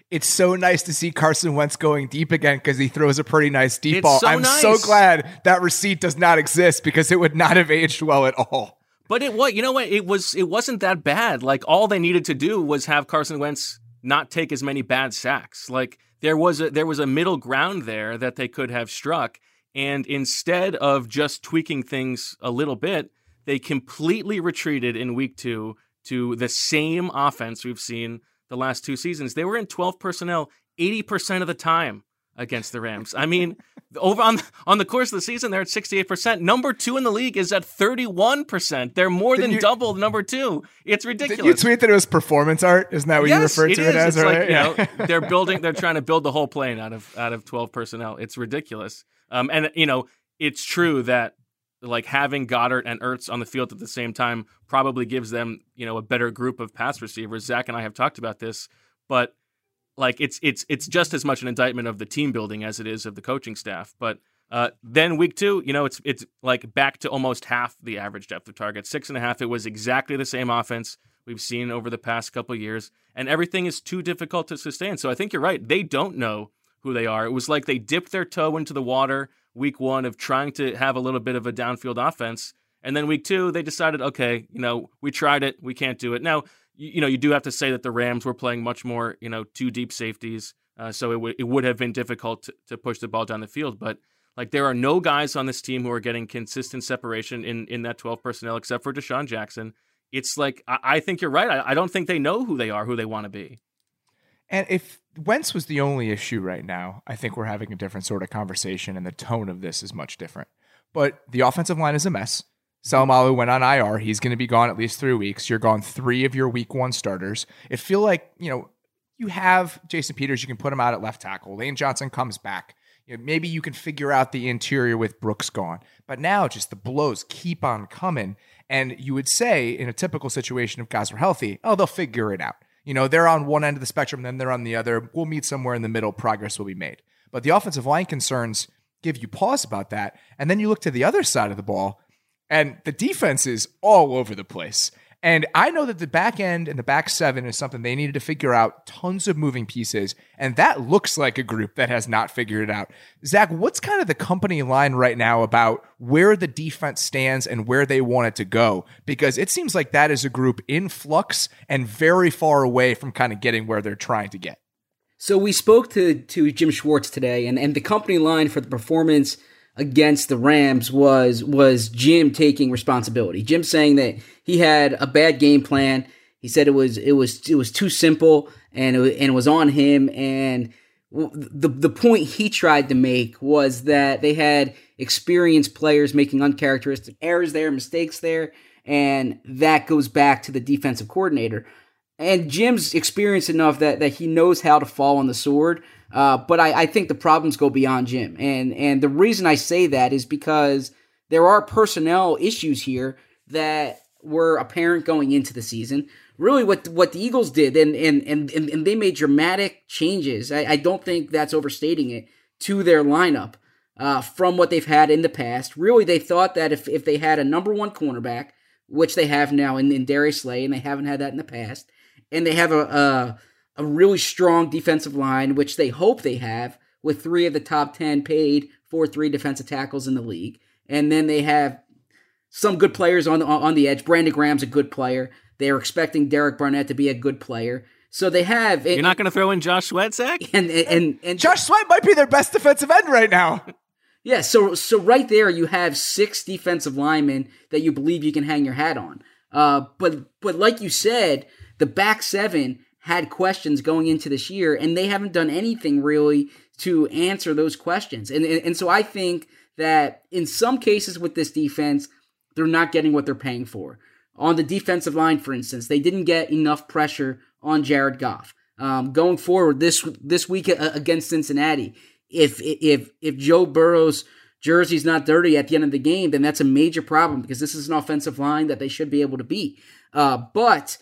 it's so nice to see Carson Wentz going deep again because he throws a pretty nice deep It's ball. so I'm nice. so glad that receipt does not exist because it would not have aged well at all. But it was, you know what? It was, it wasn't that bad. Like all they needed to do was have Carson Wentz not take as many bad sacks. Like there was a, there was a middle ground there that they could have struck. And instead of just tweaking things a little bit, they completely retreated in week two to the same offense we've seen the last two seasons. They were in twelve personnel eighty percent of the time against the Rams. I mean, over on on the course of the season, they're at sixty-eight percent. Number two in the league is at thirty-one percent. They're more Did than you, double number two. It's ridiculous. Did you tweet that it was performance art? Isn't that what yes, you referred to it, it, is. as? It's Right? like, Yeah. you know, they're building, they're trying to build the whole plane out of out of twelve personnel. It's ridiculous. Um, and you know, it's true that like having Goddard and Ertz on the field at the same time probably gives them, you know, a better group of pass receivers. Zach and I have talked about this, but like it's it's it's just as much an indictment of the team building as it is of the coaching staff. But uh, then week two, you know, it's it's like back to almost half the average depth of target, six and a half. It was exactly the same offense we've seen over the past couple of years, and everything is too difficult to sustain. So I think you're right. They don't know who they are. It was like they dipped their toe into the water week one of trying to have a little bit of a downfield offense. And then week two, they decided, okay, you know, we tried it. We can't do it. Now, you, you know, you do have to say that the Rams were playing much more, you know, two deep safeties. Uh, so it, w- it would have been difficult to, to push the ball down the field. But like there are no guys on this team who are getting consistent separation in, in that twelve personnel except for Deshaun Jackson. It's like, I, I think you're right. I, I don't think they know who they are, who they want to be. And if Wentz was the only issue right now, I think we're having a different sort of conversation and the tone of this is much different. But the offensive line is a mess. Salamalu went on I R. He's going to be gone at least three weeks. You're gone three of your week one starters. It feel like, you know, you have Jason Peters. You can put him out at left tackle. Lane Johnson comes back. You know, maybe you can figure out the interior with Brooks gone. But now just the blows keep on coming. And you would say in a typical situation if guys are healthy, oh, they'll figure it out. You know, they're on one end of the spectrum, then they're on the other. We'll meet somewhere in the middle. Progress will be made. But the offensive line concerns give you pause about that. And then you look to the other side of the ball, and the defense is all over the place. And I know that the back end and the back seven is something they needed to figure out, tons of moving pieces. And that looks like a group that has not figured it out. Zach, what's kind of the company line right now about where the defense stands and where they want it to go? Because it seems like that is a group in flux and very far away from kind of getting where they're trying to get. So we spoke to, to Jim Schwartz today, and, and the company line for the performance against the Rams was was Jim taking responsibility. Jim saying that he had a bad game plan. He said it was it was it was too simple and it was, and it was on him. And the the point he tried to make was that they had experienced players making uncharacteristic errors there, mistakes there, and that goes back to the defensive coordinator. And Jim's experienced enough that that he knows how to fall on the sword. Uh, but I, I think the problems go beyond Jim. And and the reason I say that is because there are personnel issues here that were apparent going into the season. Really what what the Eagles did, and and and, and they made dramatic changes. I, I don't think that's overstating it, to their lineup uh, from what they've had in the past. Really, they thought that if, if they had a number one cornerback, which they have now in, in Darius Slay, and they haven't had that in the past, and they have a... a a really strong defensive line, which they hope they have, with three of the top ten paid four three defensive tackles in the league. And then they have some good players on the, on the edge. Brandon Graham's a good player. They're expecting Derek Barnett to be a good player. So they have... You're not going to throw in Josh Sweat, Zach? And, and, and, and Josh Sweat might be their best defensive end right now. Yeah, so so right there you have six defensive linemen that you believe you can hang your hat on. Uh, but but like you said, the back seven had questions going into this year, and they haven't done anything really to answer those questions. And, and and so I think that in some cases with this defense, they're not getting what they're paying for. On the defensive line, for instance, they didn't get enough pressure on Jared Goff. Um, going forward this this week against Cincinnati, if if if Joe Burrow's jersey's not dirty at the end of the game, then that's a major problem because this is an offensive line that they should be able to beat. Uh, but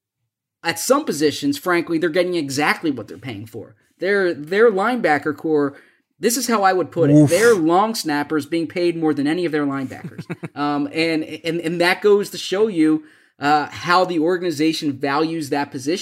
at some positions, frankly, they're getting exactly what they're paying for. Their their linebacker core, this is how I would put it. Oof. Their long snappers being paid more than any of their linebackers. um, and, and, and that goes to show you uh, how the organization values that position.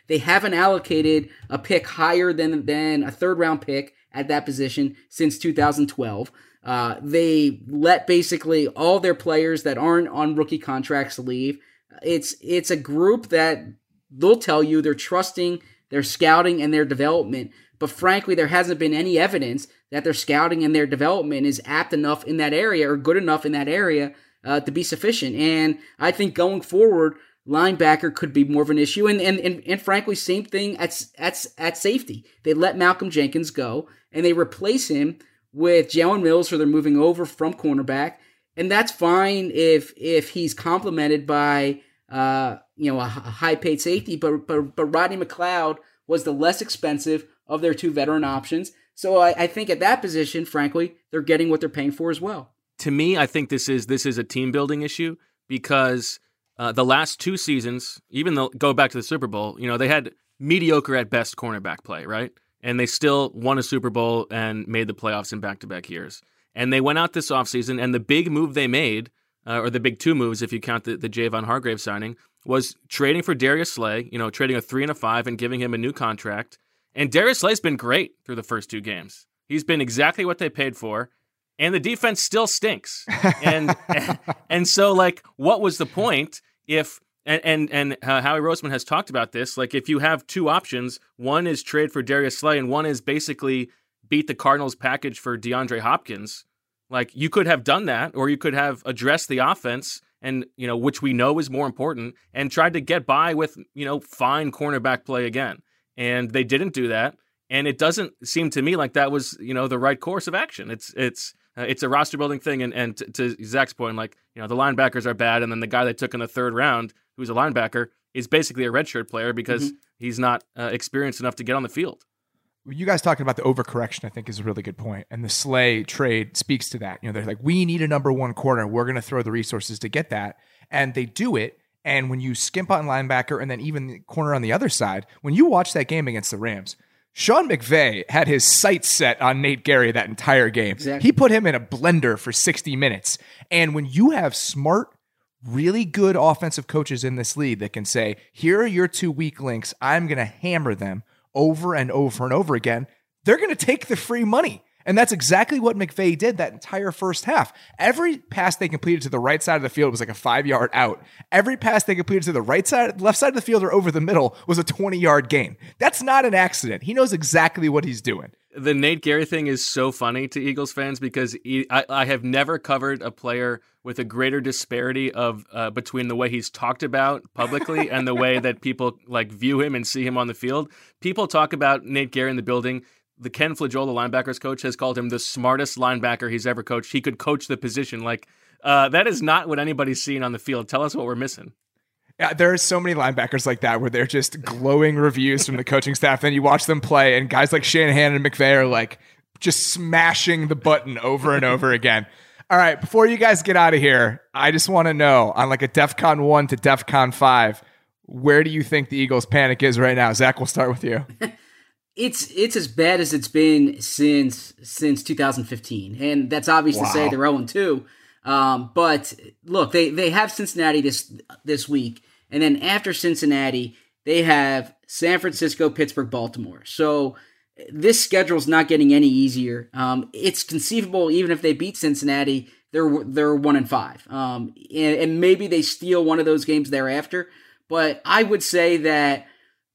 They haven't allocated a pick higher than, than a third round pick at that position since two thousand twelve. Uh, they let basically all their players that aren't on rookie contracts leave. It's it's a group that they'll tell you they're trusting their scouting and their development, but frankly, there hasn't been any evidence that their scouting and their development is apt enough in that area or good enough in that area uh, to be sufficient. And I think going forward, linebacker could be more of an issue. And and and, and frankly, same thing at, at, at safety. They let Malcolm Jenkins go, and they replace him with Jalen Mills, so they're moving over from cornerback. And that's fine if if he's complemented by uh, you know a, a high-paid safety. But, but but Rodney McLeod was the less expensive of their two veteran options. So I, I think at that position, frankly, they're getting what they're paying for as well. To me, I think this is this is a team-building issue because uh, the last two seasons, even though go back to the Super Bowl, you know, they had mediocre at best cornerback play, right? And they still won a Super Bowl and made the playoffs in back-to-back years. And they went out this offseason, and the big move they made, uh, or the big two moves if you count the, the Javon Hargrave signing, was trading for Darius Slay, you know, trading a three and a five and giving him a new contract. And Darius Slay's been great through the first two games. He's been exactly what they paid for, and the defense still stinks. And and, and so, like, what was the point if... And and and uh, Howie Roseman has talked about this. Like, if you have two options, one is trade for Darius Slay, and one is basically beat the Cardinals package for DeAndre Hopkins. Like, you could have done that, or you could have addressed the offense, and you know, which we know is more important, and tried to get by with you know fine cornerback play again. And they didn't do that, and it doesn't seem to me like that was you know the right course of action. It's it's. Uh, it's a roster building thing, and, and t- to Zach's point, like, you know, the linebackers are bad, and then the guy they took in the third round, who's a linebacker, is basically a redshirt player because mm-hmm. he's not uh, experienced enough to get on the field. You guys talking about the overcorrection, I think, is a really good point, and the Slay trade speaks to that. You know, they're like, we need a number one corner. We're going to throw the resources to get that, and they do it. And when you skimp on linebacker and then even the corner on the other side, when you watch that game against the Rams, Sean McVay had his sights set on Nate Gerry that entire game. Exactly. He put him in a blender for sixty minutes. And when you have smart, really good offensive coaches in this league that can say, here are your two weak links, I'm going to hammer them over and over and over again, they're going to take the free money. And that's exactly what McVay did that entire first half. Every pass they completed to the right side of the field was like a five-yard out. Every pass they completed to the right side, left side of the field or over the middle was a twenty-yard gain. That's not an accident. He knows exactly what he's doing. The Nate Gerry thing is so funny to Eagles fans because he, I, I have never covered a player with a greater disparity of uh, between the way he's talked about publicly and the way that people like view him and see him on the field. People talk about Nate Gerry in the building. The Ken Flagel, the linebackers coach, has called him the smartest linebacker he's ever coached. He could coach the position. Like, uh, that is not what anybody's seeing on the field. Tell us what we're missing. Yeah, there are so many linebackers like that where they're just glowing reviews from the coaching staff. Then you watch them play, and guys like Shanahan and McVay are like just smashing the button over and over again. All right, before you guys get out of here, I just want to know, on like a DEFCON one to DEFCON five, where do you think the Eagles' panic is right now? Zach, we'll start with you. It's it's as bad as it's been since since two thousand fifteen, and that's obvious wow. to say they're oh and two. Um, but look, they they have Cincinnati this this week, and then after Cincinnati, they have San Francisco, Pittsburgh, Baltimore. So this schedule is not getting any easier. Um, it's conceivable even if they beat Cincinnati, they're they're one and five, um, and, and maybe they steal one of those games thereafter. But I would say that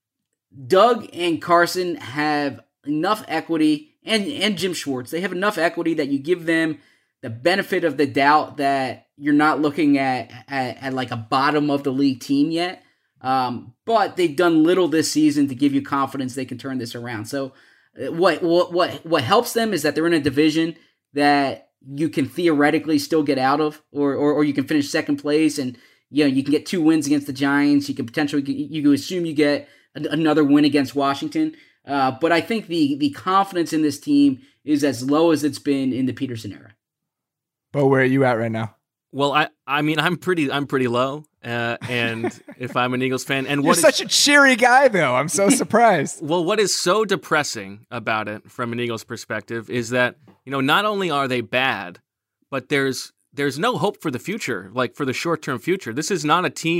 Doug and Carson have enough equity, and, and Jim Schwartz, they have enough equity that you give them the benefit of the doubt that you're not looking at, at, at like a bottom of the league team yet. Um, but they've done little this season to give you confidence they can turn this around. So what, what, what, what helps them is that they're in a division that you can theoretically still get out of, or, or, or you can finish second place and, you know, you can get two wins against the Giants. You can potentially, you can assume you get another win against Washington. Uh, but I think the the confidence in this team is as low as it's been in the Peterson era. Bo, where are you at right now? Well, I I mean, I'm pretty I'm pretty low. Uh, and if I'm an Eagles fan, and You're what such is, a cheery guy, though. I'm so surprised. Well, what is so depressing about it from an Eagles perspective is that, you know, not only are they bad, but there's there's no hope for the future, like for the short-term future. This is not a team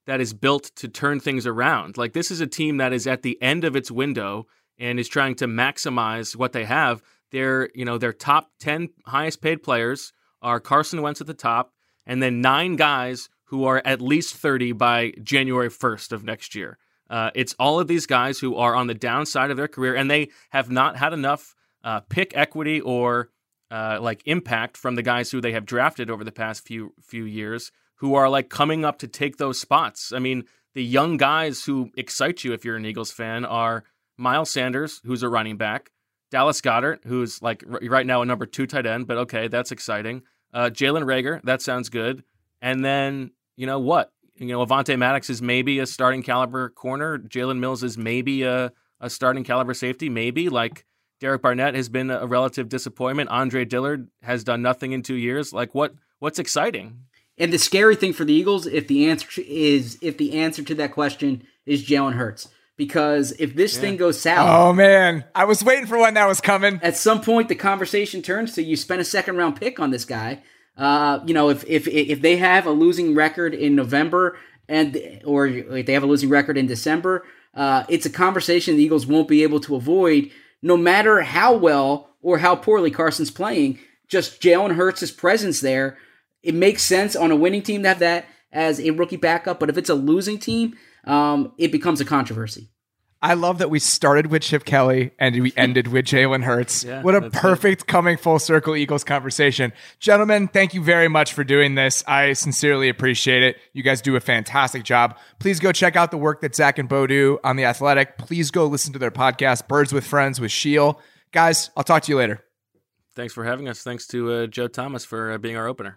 that is built to turn things around. Like, this is a team that is at the end of its window and is trying to maximize what they have. Their, you know, their top ten highest paid players are Carson Wentz at the top, and then nine guys who are at least thirty by January first of next year. Uh, it's all of these guys who are on the downside of their career, and they have not had enough uh, pick equity or uh, like impact from the guys who they have drafted over the past few few years, who are like coming up to take those spots. I mean, the young guys who excite you if you're an Eagles fan are Miles Sanders, who's a running back, Dallas Goedert, who's like r- right now a number two tight end, but okay, that's exciting. Uh, Jalen Reagor, that sounds good. And then, you know what? You know, Avonte Maddox is maybe a starting caliber corner. Jalen Mills is maybe a, a starting caliber safety, maybe. Like, Derek Barnett has been a relative disappointment. Andre Dillard has done nothing in two years. Like, what? What's exciting? And the scary thing for the Eagles, if the answer is if the answer to that question is Jalen Hurts, because if this yeah. thing goes south, oh man, I was waiting for when that was coming. At some point, the conversation turns to you spend a second round pick on this guy. Uh, you know, if if if they have a losing record in November and or if they have a losing record in December, uh, it's a conversation the Eagles won't be able to avoid, no matter how well or how poorly Carson's playing. Just Jalen Hurts' presence there. It makes sense on a winning team to have that as a rookie backup, but if it's a losing team, um, it becomes a controversy. I love that we started with Chip Kelly and we ended with Jalen Hurts. Yeah, what a perfect it. coming full circle Eagles conversation. Gentlemen, thank you very much for doing this. I sincerely appreciate it. You guys do a fantastic job. Please go check out the work that Zach and Bo do on The Athletic. Please go listen to their podcast, Birds with Friends with Sheil. Guys, I'll talk to you later. Thanks for having us. Thanks to uh, Joe Thomas for uh, being our opener.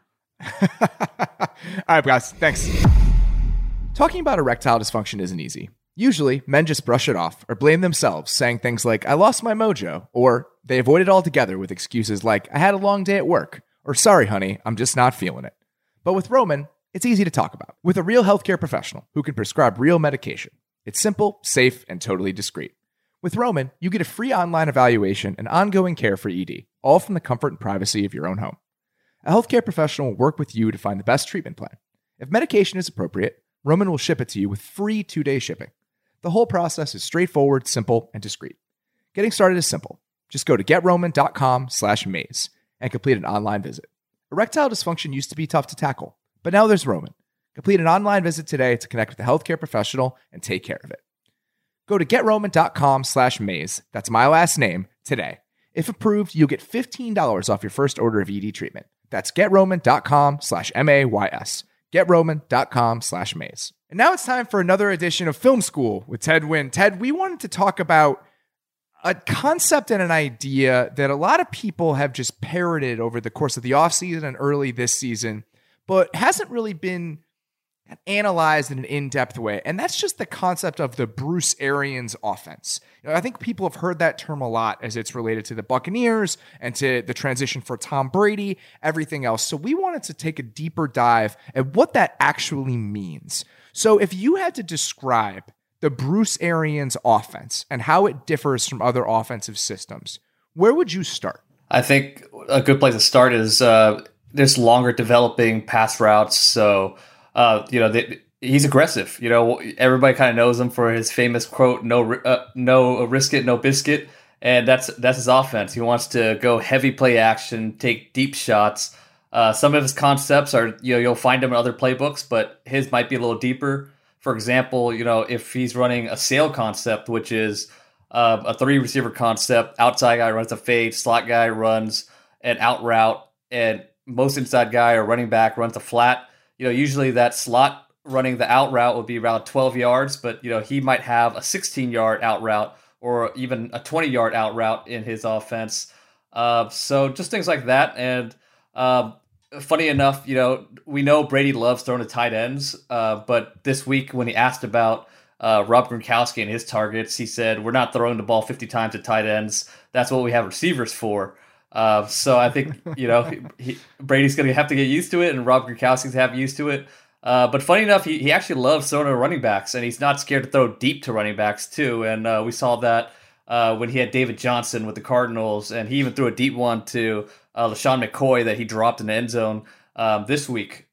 All right, guys. Thanks. Talking about erectile dysfunction isn't easy. Usually, men just brush it off or blame themselves, saying things like, I lost my mojo, or they avoid it altogether with excuses like, I had a long day at work, or sorry, honey, I'm just not feeling it. But with Roman, it's easy to talk about. With a real healthcare professional who can prescribe real medication. It's simple, safe, and totally discreet. With Roman, you get a free online evaluation and ongoing care for E D, all from the comfort and privacy of your own home. A healthcare professional will work with you to find the best treatment plan. If medication is appropriate, Roman will ship it to you with free two-day shipping. The whole process is straightforward, simple, and discreet. Getting started is simple. Just go to getroman.com slash maze and complete an online visit. Erectile dysfunction used to be tough to tackle, but now there's Roman. Complete an online visit today to connect with a healthcare professional and take care of it. Go to getroman.com slash maze, that's my last name, today. If approved, you'll get fifteen dollars off your first order of E D treatment. That's getroman.com slash M-A-Y-S. getroman.com slash maze. And now it's time for another edition of Film School with Ted Nguyen. Ted, we wanted to talk about a concept and an idea that a lot of people have just parroted over the course of the offseason and early this season, but hasn't really been analyzed in an in-depth way. And that's just the concept of the Bruce Arians offense. You know, I think people have heard that term a lot as it's related to the Buccaneers and to the transition for Tom Brady, everything else. So we wanted to take a deeper dive at what that actually means. So if you had to describe the Bruce Arians offense and how it differs from other offensive systems, where would you start? I think a good place to start is uh, this longer developing pass routes. So Uh, you know, they, he's aggressive. You know, everybody kind of knows him for his famous quote, "No, uh, no risk it, no biscuit," and that's that's his offense. He wants to go heavy play action, take deep shots. Uh, some of his concepts are, you know, you'll find them in other playbooks, but his might be a little deeper. For example, you know, if he's running a sail concept, which is uh, a three receiver concept, outside guy runs a fade, slot guy runs an out route, and most inside guy or running back runs a flat. You know, usually that slot running the out route would be around twelve yards, but, you know, he might have a sixteen yard out route or even a twenty yard out route in his offense. Uh, so just things like that. And um, funny enough, you know, we know Brady loves throwing to tight ends, uh, but this week when he asked about uh, Rob Gronkowski and his targets, he said, we're not throwing the ball fifty times at tight ends. That's what we have receivers for. Uh, so I think, you know, he, he, Brady's going to have to get used to it, and Rob Gronkowski's have used to it. Uh, but funny enough, he, he actually loves throwing to running backs, and he's not scared to throw deep to running backs too. And uh, we saw that uh, when he had David Johnson with the Cardinals, and he even threw a deep one to uh, LaShawn McCoy that he dropped in the end zone um, this week.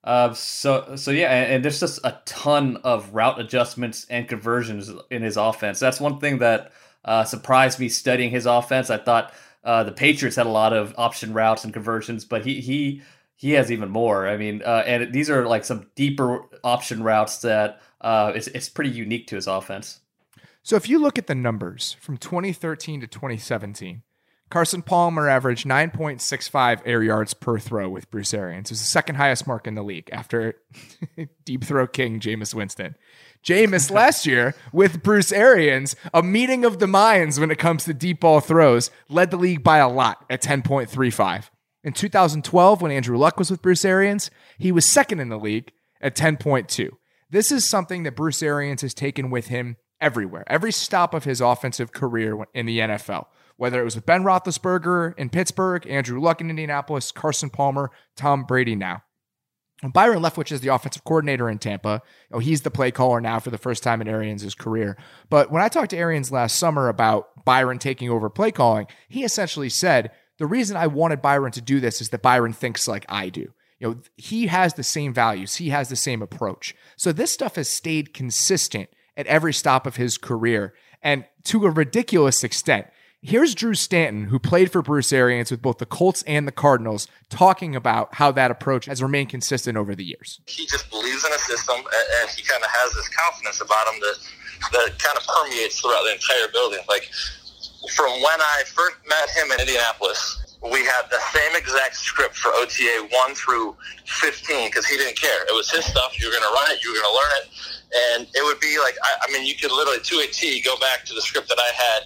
Uh, so so yeah, and, and there's just a ton of route adjustments and conversions in his offense. That's one thing that uh, surprised me studying his offense. I thought uh, the Patriots had a lot of option routes and conversions, but he he he has even more. I mean, uh, and these are like some deeper option routes that uh, it's it's pretty unique to his offense. So if you look at the numbers from twenty thirteen to twenty seventeen, Carson Palmer averaged nine point six five air yards per throw with Bruce Arians. It was the second highest mark in the league after deep throw king Jameis Winston. Jameis last year with Bruce Arians, a meeting of the minds when it comes to deep ball throws, led the league by a lot at ten point three five. In two thousand twelve, when Andrew Luck was with Bruce Arians, he was second in the league at ten point two. This is something that Bruce Arians has taken with him everywhere, every stop of his offensive career in the N F L. Whether it was with Ben Roethlisberger in Pittsburgh, Andrew Luck in Indianapolis, Carson Palmer, Tom Brady now. When Byron Leftwich is the offensive coordinator in Tampa, you know, he's the play caller now for the first time in Arians' career. But when I talked to Arians last summer about Byron taking over play calling, he essentially said, the reason I wanted Byron to do this is that Byron thinks like I do. You know, he has the same values. He has the same approach. So this stuff has stayed consistent at every stop of his career. And to a ridiculous extent, here's Drew Stanton, who played for Bruce Arians with both the Colts and the Cardinals, talking about how that approach has remained consistent over the years. He just believes in a system, and he kind of has this confidence about him that, that kind of permeates throughout the entire building. Like, from when I first met him in Indianapolis, we had the same exact script for O T A one through fifteen because he didn't care. It was his stuff. You were going to run it. You were going to learn it. And it would be like, I, I mean, you could literally, to a T, go back to the script that I had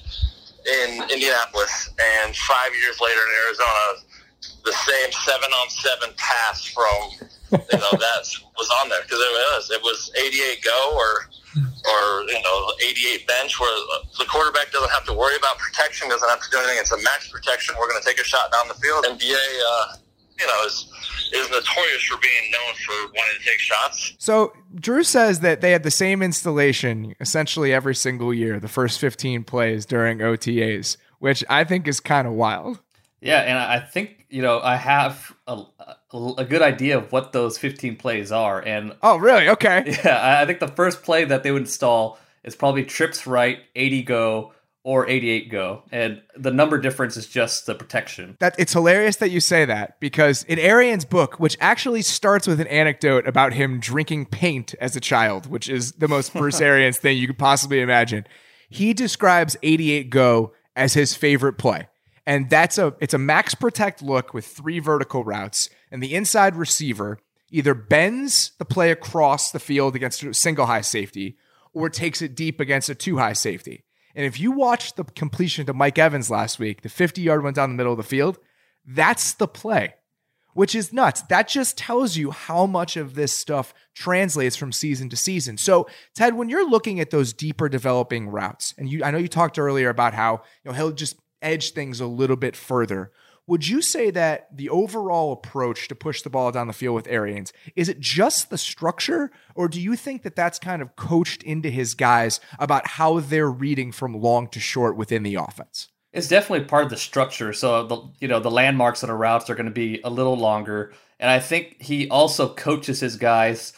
in Indianapolis, and five years later in Arizona, the same seven-on-seven pass from, you know, that was on there. Because it was. It was eighty-eight go or, or you know, eighty-eight bench, where the quarterback doesn't have to worry about protection, doesn't have to do anything. It's a max protection. We're going to take a shot down the field. N B A, uh, you know, is is notorious for being known for wanting to take shots. So Drew says that they had the same installation essentially every single year, the first fifteen plays during O T As, which I think is kind of wild. Yeah, and I think, you know, I have a, a good idea of what those fifteen plays are. And oh, really? Okay. Yeah, I think the first play that they would install is probably trips right, eighty go, or eighty-eight go. And the number difference is just the protection. That it's hilarious that you say that, because in Arians' book, which actually starts with an anecdote about him drinking paint as a child, which is the most Bruce Arians thing you could possibly imagine, he describes eighty-eight go as his favorite play. And that's a it's a max protect look with three vertical routes, and the inside receiver either bends the play across the field against a single high safety or takes it deep against a two high safety. And if you watch the completion to Mike Evans last week, the fifty-yard one down the middle of the field, that's the play, which is nuts. That just tells you how much of this stuff translates from season to season. So, Ted, when you're looking at those deeper developing routes, and you, I know you talked earlier about how, you know, he'll just edge things a little bit further. Would you say that the overall approach to push the ball down the field with Arians, is it just the structure, or do you think that that's kind of coached into his guys about how they're reading from long to short within the offense? It's definitely part of the structure. So the you know the landmarks of the routes are going to be a little longer, and I think he also coaches his guys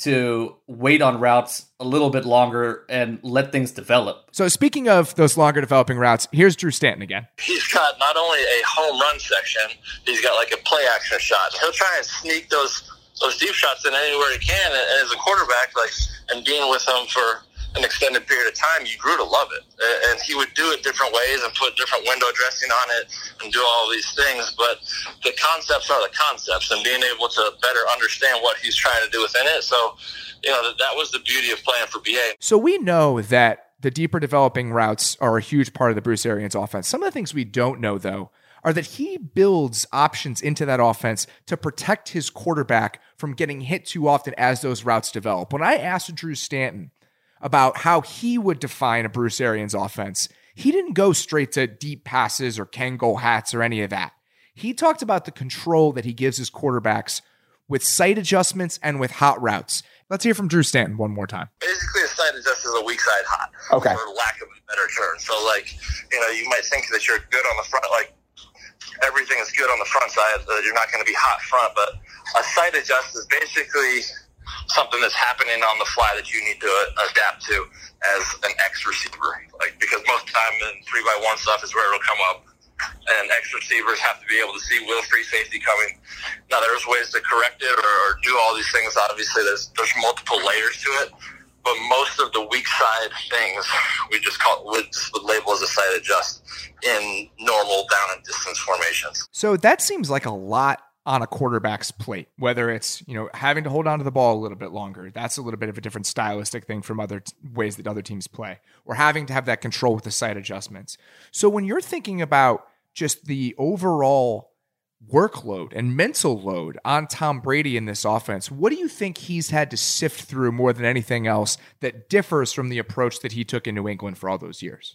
to wait on routes a little bit longer and let things develop. So speaking of those longer developing routes, here's Drew Stanton again. He's got not only a home run section, he's got like a play action shot. He'll try and sneak those those deep shots in anywhere he can. And as a quarterback, like, and being with him for an extended period of time, you grew to love it. And he would do it different ways and put different window dressing on it and do all these things. But the concepts are the concepts, and being able to better understand what he's trying to do within it. So, you know, that, that was the beauty of playing for B A. So we know that the deeper developing routes are a huge part of the Bruce Arians offense. Some of the things we don't know, though, are that he builds options into that offense to protect his quarterback from getting hit too often as those routes develop. When I asked Drew Stanton about how he would define a Bruce Arians offense, he didn't go straight to deep passes or Kangol hats or any of that. He talked about the control that he gives his quarterbacks with sight adjustments and with hot routes. Let's hear from Drew Stanton one more time. Basically, a sight adjust is a weak side hot, okay, for lack of a better term. So, like, you know, you might think that you're good on the front, like, everything is good on the front side, that you're not going to be hot front. But a sight adjust is basically something that's happening on the fly that you need to adapt to as an X receiver. Like, because most of the time in three by one stuff is where it'll come up. And X receivers have to be able to see will free safety coming. Now, there's ways to correct it or, or do all these things. Obviously, there's there's multiple layers to it. But most of the weak side things we just call we just would label as a side adjust in normal down and distance formations. So that seems like a lot on a quarterback's plate, whether it's, you know, having to hold on to the ball a little bit longer. That's a little bit of a different stylistic thing from other t- ways that other teams play, or having to have that control with the side adjustments. So when you're thinking about just the overall workload and mental load on Tom Brady in this offense, what do you think he's had to sift through more than anything else that differs from the approach that he took in New England for all those years?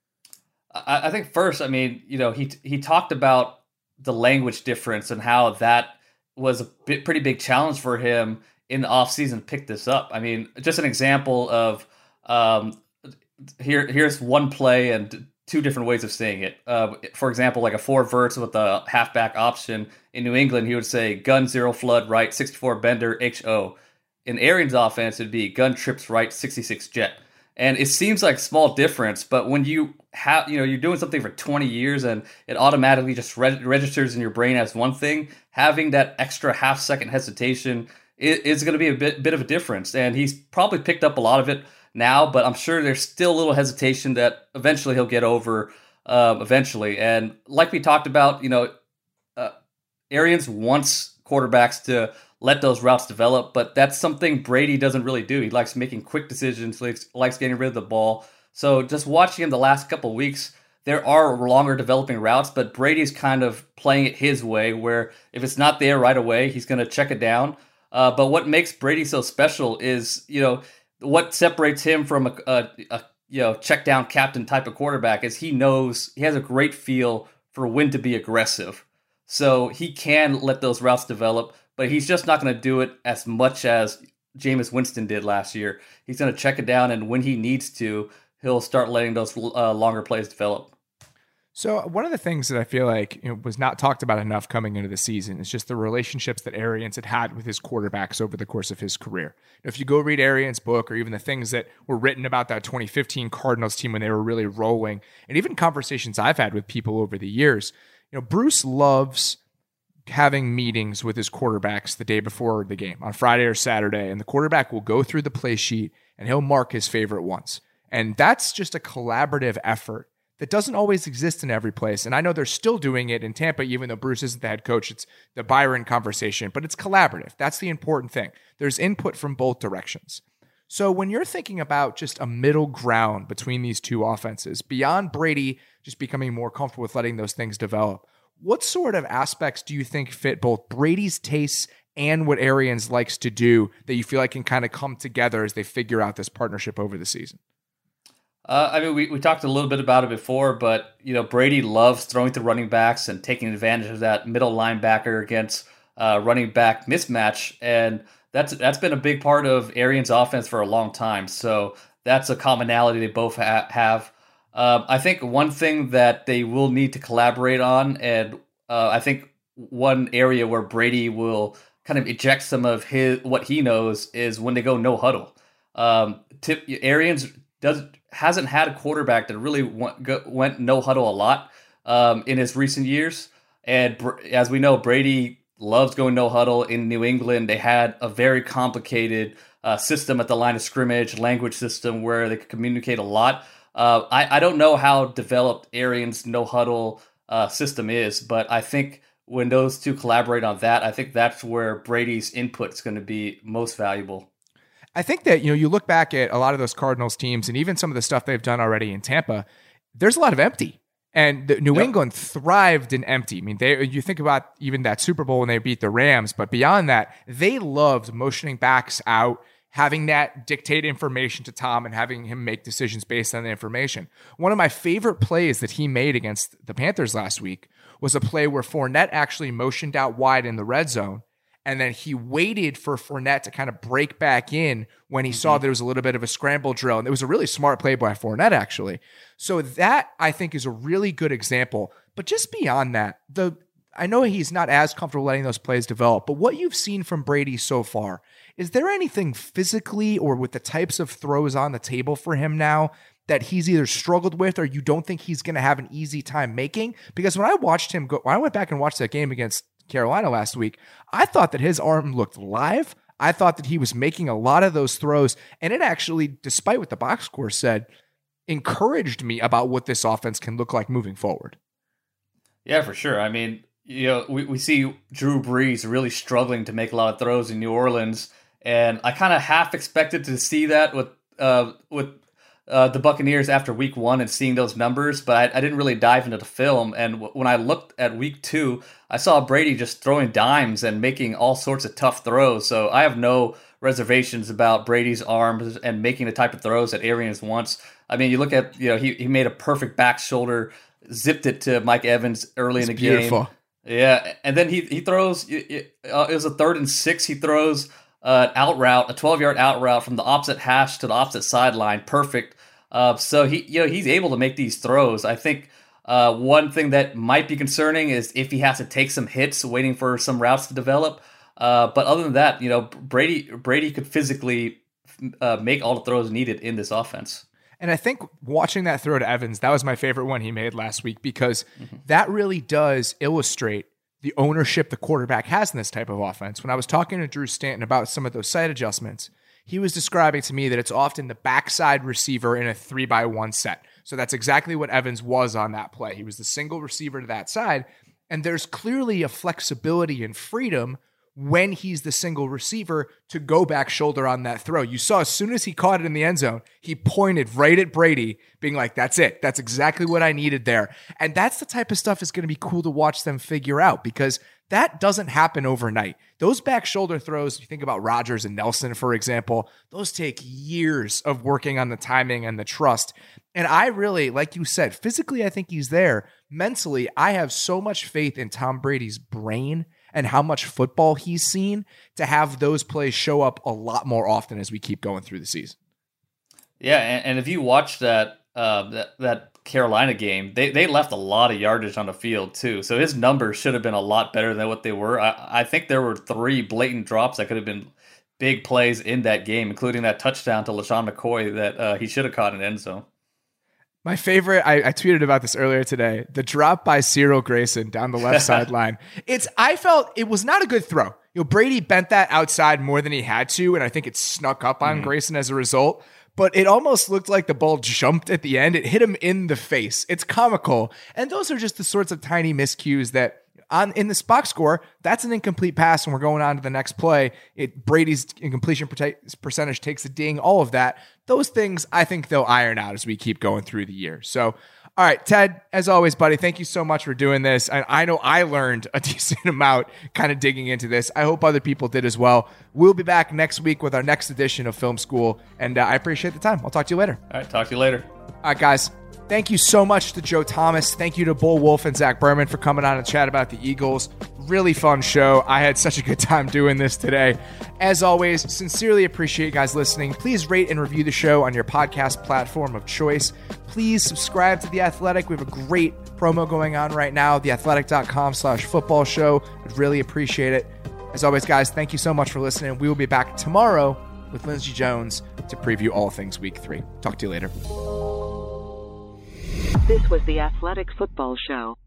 I, I think first, I mean, you know, he he talked about the language difference and how that was a bit, pretty big challenge for him in the offseason. Pick this up. I mean, just an example of um, here. Here's one play and two different ways of saying it. Uh, for example, like a four verts with a halfback option in New England, he would say gun zero flood right, sixty-four bender H O. In Arians' offense, it'd be gun trips right, sixty-six jet. And it seems like small difference, but when you have, you know, you're doing something for twenty years and it automatically just reg- registers in your brain as one thing, having that extra half second hesitation is, is going to be a bit, bit of a difference. And he's probably picked up a lot of it now, but I'm sure there's still a little hesitation that eventually he'll get over um, eventually. And like we talked about, you know, uh, Arians wants quarterbacks to let those routes develop, but that's something Brady doesn't really do. He likes making quick decisions, likes, likes getting rid of the ball. So just watching him the last couple of weeks, there are longer developing routes, but Brady's kind of playing it his way, where if it's not there right away, he's going to check it down. Uh, but what makes Brady so special is, you know, what separates him from a, a, a you know check down captain type of quarterback is he knows he has a great feel for when to be aggressive. So he can let those routes develop, but he's just not going to do it as much as Jameis Winston did last year. He's going to check it down, and when he needs to, he'll start letting those uh, longer plays develop. So one of the things that I feel like, you know, was not talked about enough coming into the season is just the relationships that Arians had had with his quarterbacks over the course of his career. If you go read Arians' book, or even the things that were written about that twenty fifteen Cardinals team when they were really rolling, and even conversations I've had with people over the years, you know, Bruce loves having meetings with his quarterbacks the day before the game on Friday or Saturday, and the quarterback will go through the play sheet and he'll mark his favorite ones. And that's just a collaborative effort that doesn't always exist in every place. And I know they're still doing it in Tampa, even though Bruce isn't the head coach. It's the Byron conversation, but it's collaborative. That's the important thing. There's input from both directions. So when you're thinking about just a middle ground between these two offenses, beyond Brady just becoming more comfortable with letting those things develop, what sort of aspects do you think fit both Brady's tastes and what Arians likes to do that you feel like can kind of come together as they figure out this partnership over the season? Uh, I mean, we, we talked a little bit about it before, but, you know, Brady loves throwing to running backs and taking advantage of that middle linebacker against uh, running back mismatch. And that's that's been a big part of Arians' offense for a long time. So that's a commonality they both ha- have. Uh, I think one thing that they will need to collaborate on, and uh, I think one area where Brady will kind of eject some of his what he knows is when they go no huddle. Um, tip, Arians does hasn't had a quarterback that really went, go, went no huddle a lot um, in his recent years. And as we know, Brady loves going no huddle. In New England, they had a very complicated uh, system at the line of scrimmage, language system where they could communicate a lot. Uh, I, I don't know how developed Arians' no huddle uh, system is, but I think when those two collaborate on that, I think that's where Brady's input is going to be most valuable. I think that, you know, you look back at a lot of those Cardinals teams and even some of the stuff they've done already in Tampa, there's a lot of empty. And the, New yep. England thrived in empty. I mean, they you think about even that Super Bowl when they beat the Rams, but beyond that, they loved motioning backs out, having that dictate information to Tom and having him make decisions based on the information. One of my favorite plays that he made against the Panthers last week was a play where Fournette actually motioned out wide in the red zone, and then he waited for Fournette to kind of break back in when he mm-hmm. saw there was a little bit of a scramble drill. And it was a really smart play by Fournette, actually. So that, I think, is a really good example. But just beyond that, the I know he's not as comfortable letting those plays develop, but what you've seen from Brady so far, is there anything physically or with the types of throws on the table for him now that he's either struggled with or you don't think he's going to have an easy time making? Because when I watched him go, when I went back and watched that game against Carolina last week, I thought that his arm looked live. I thought that he was making a lot of those throws, and it actually, despite what the box score said, encouraged me about what this offense can look like moving forward. Yeah, for sure. I mean, you know, we, we see Drew Brees really struggling to make a lot of throws in New Orleans, and I kind of half expected to see that with uh, with uh, the Buccaneers after week one and seeing those numbers, but I, I didn't really dive into the film. And w- when I looked at week two, I saw Brady just throwing dimes and making all sorts of tough throws. So I have no reservations about Brady's arms and making the type of throws that Arians wants. I mean, you look at, you know, he, he made a perfect back shoulder, zipped it to Mike Evans early It's in the beautiful. game. Yeah, and then he he throws. It, uh, it was a third and six. He throws uh, an out route, a twelve-yard out route from the opposite hash to the opposite sideline. Perfect. Uh, so he, you know, he's able to make these throws. I think uh, one thing that might be concerning is if he has to take some hits, waiting for some routes to develop. Uh, but other than that, you know, Brady Brady could physically uh, make all the throws needed in this offense. And I think watching that throw to Evans, that was my favorite one he made last week, because mm-hmm. that really does illustrate the ownership the quarterback has in this type of offense. When I was talking to Drew Stanton about some of those sight adjustments, he was describing to me that it's often the backside receiver in a three by one set. So that's exactly what Evans was on that play. He was the single receiver to that side. And there's clearly a flexibility and freedom when he's the single receiver to go back shoulder on that throw. You saw as soon as he caught it in the end zone, he pointed right at Brady, being like, that's it. That's exactly what I needed there. And that's the type of stuff that's going to be cool to watch them figure out, because that doesn't happen overnight. Those back shoulder throws, you think about Rodgers and Nelson, for example, those take years of working on the timing and the trust. And I really, like you said, physically, I think he's there. Mentally, I have so much faith in Tom Brady's brain and how much football he's seen to have those plays show up a lot more often as we keep going through the season. Yeah, and, and if you watch that, uh, that that Carolina game, they, they left a lot of yardage on the field too. So his numbers should have been a lot better than what they were. I, I think there were three blatant drops that could have been big plays in that game, including that touchdown to LaShawn McCoy that uh, he should have caught in the end zone. My favorite, I, I tweeted about this earlier today, the drop by Cyril Grayson down the left sideline. It's, I felt it was not a good throw. You know, Brady bent that outside more than he had to, and I think it snuck up on mm. Grayson as a result. But it almost looked like the ball jumped at the end. It hit him in the face. It's comical. And those are just the sorts of tiny miscues that on in this box score, that's an incomplete pass, and we're going on to the next play. It Brady's incompletion percentage takes a ding, all of that. Those things, I think they'll iron out as we keep going through the year. So, all right, Ted, as always, buddy, thank you so much for doing this. And I know I learned a decent amount kind of digging into this. I hope other people did as well. We'll be back next week with our next edition of Film School, and uh, I appreciate the time. I'll talk to you later. All right, talk to you later. All right, guys. Thank you so much to Joe Thomas. Thank you to Bull Wolf and Zach Berman for coming on and chat about the Eagles. Really fun show. I had such a good time doing this today. As always, sincerely appreciate you guys listening. Please rate and review the show on your podcast platform of choice. Please subscribe to The Athletic. We have a great promo going on right now, theathletic.com slash football show. I'd really appreciate it. As always, guys, thank you so much for listening. We will be back tomorrow with Lindsey Jones to preview all things week three. Talk to you later. This was the Athletic Football Show.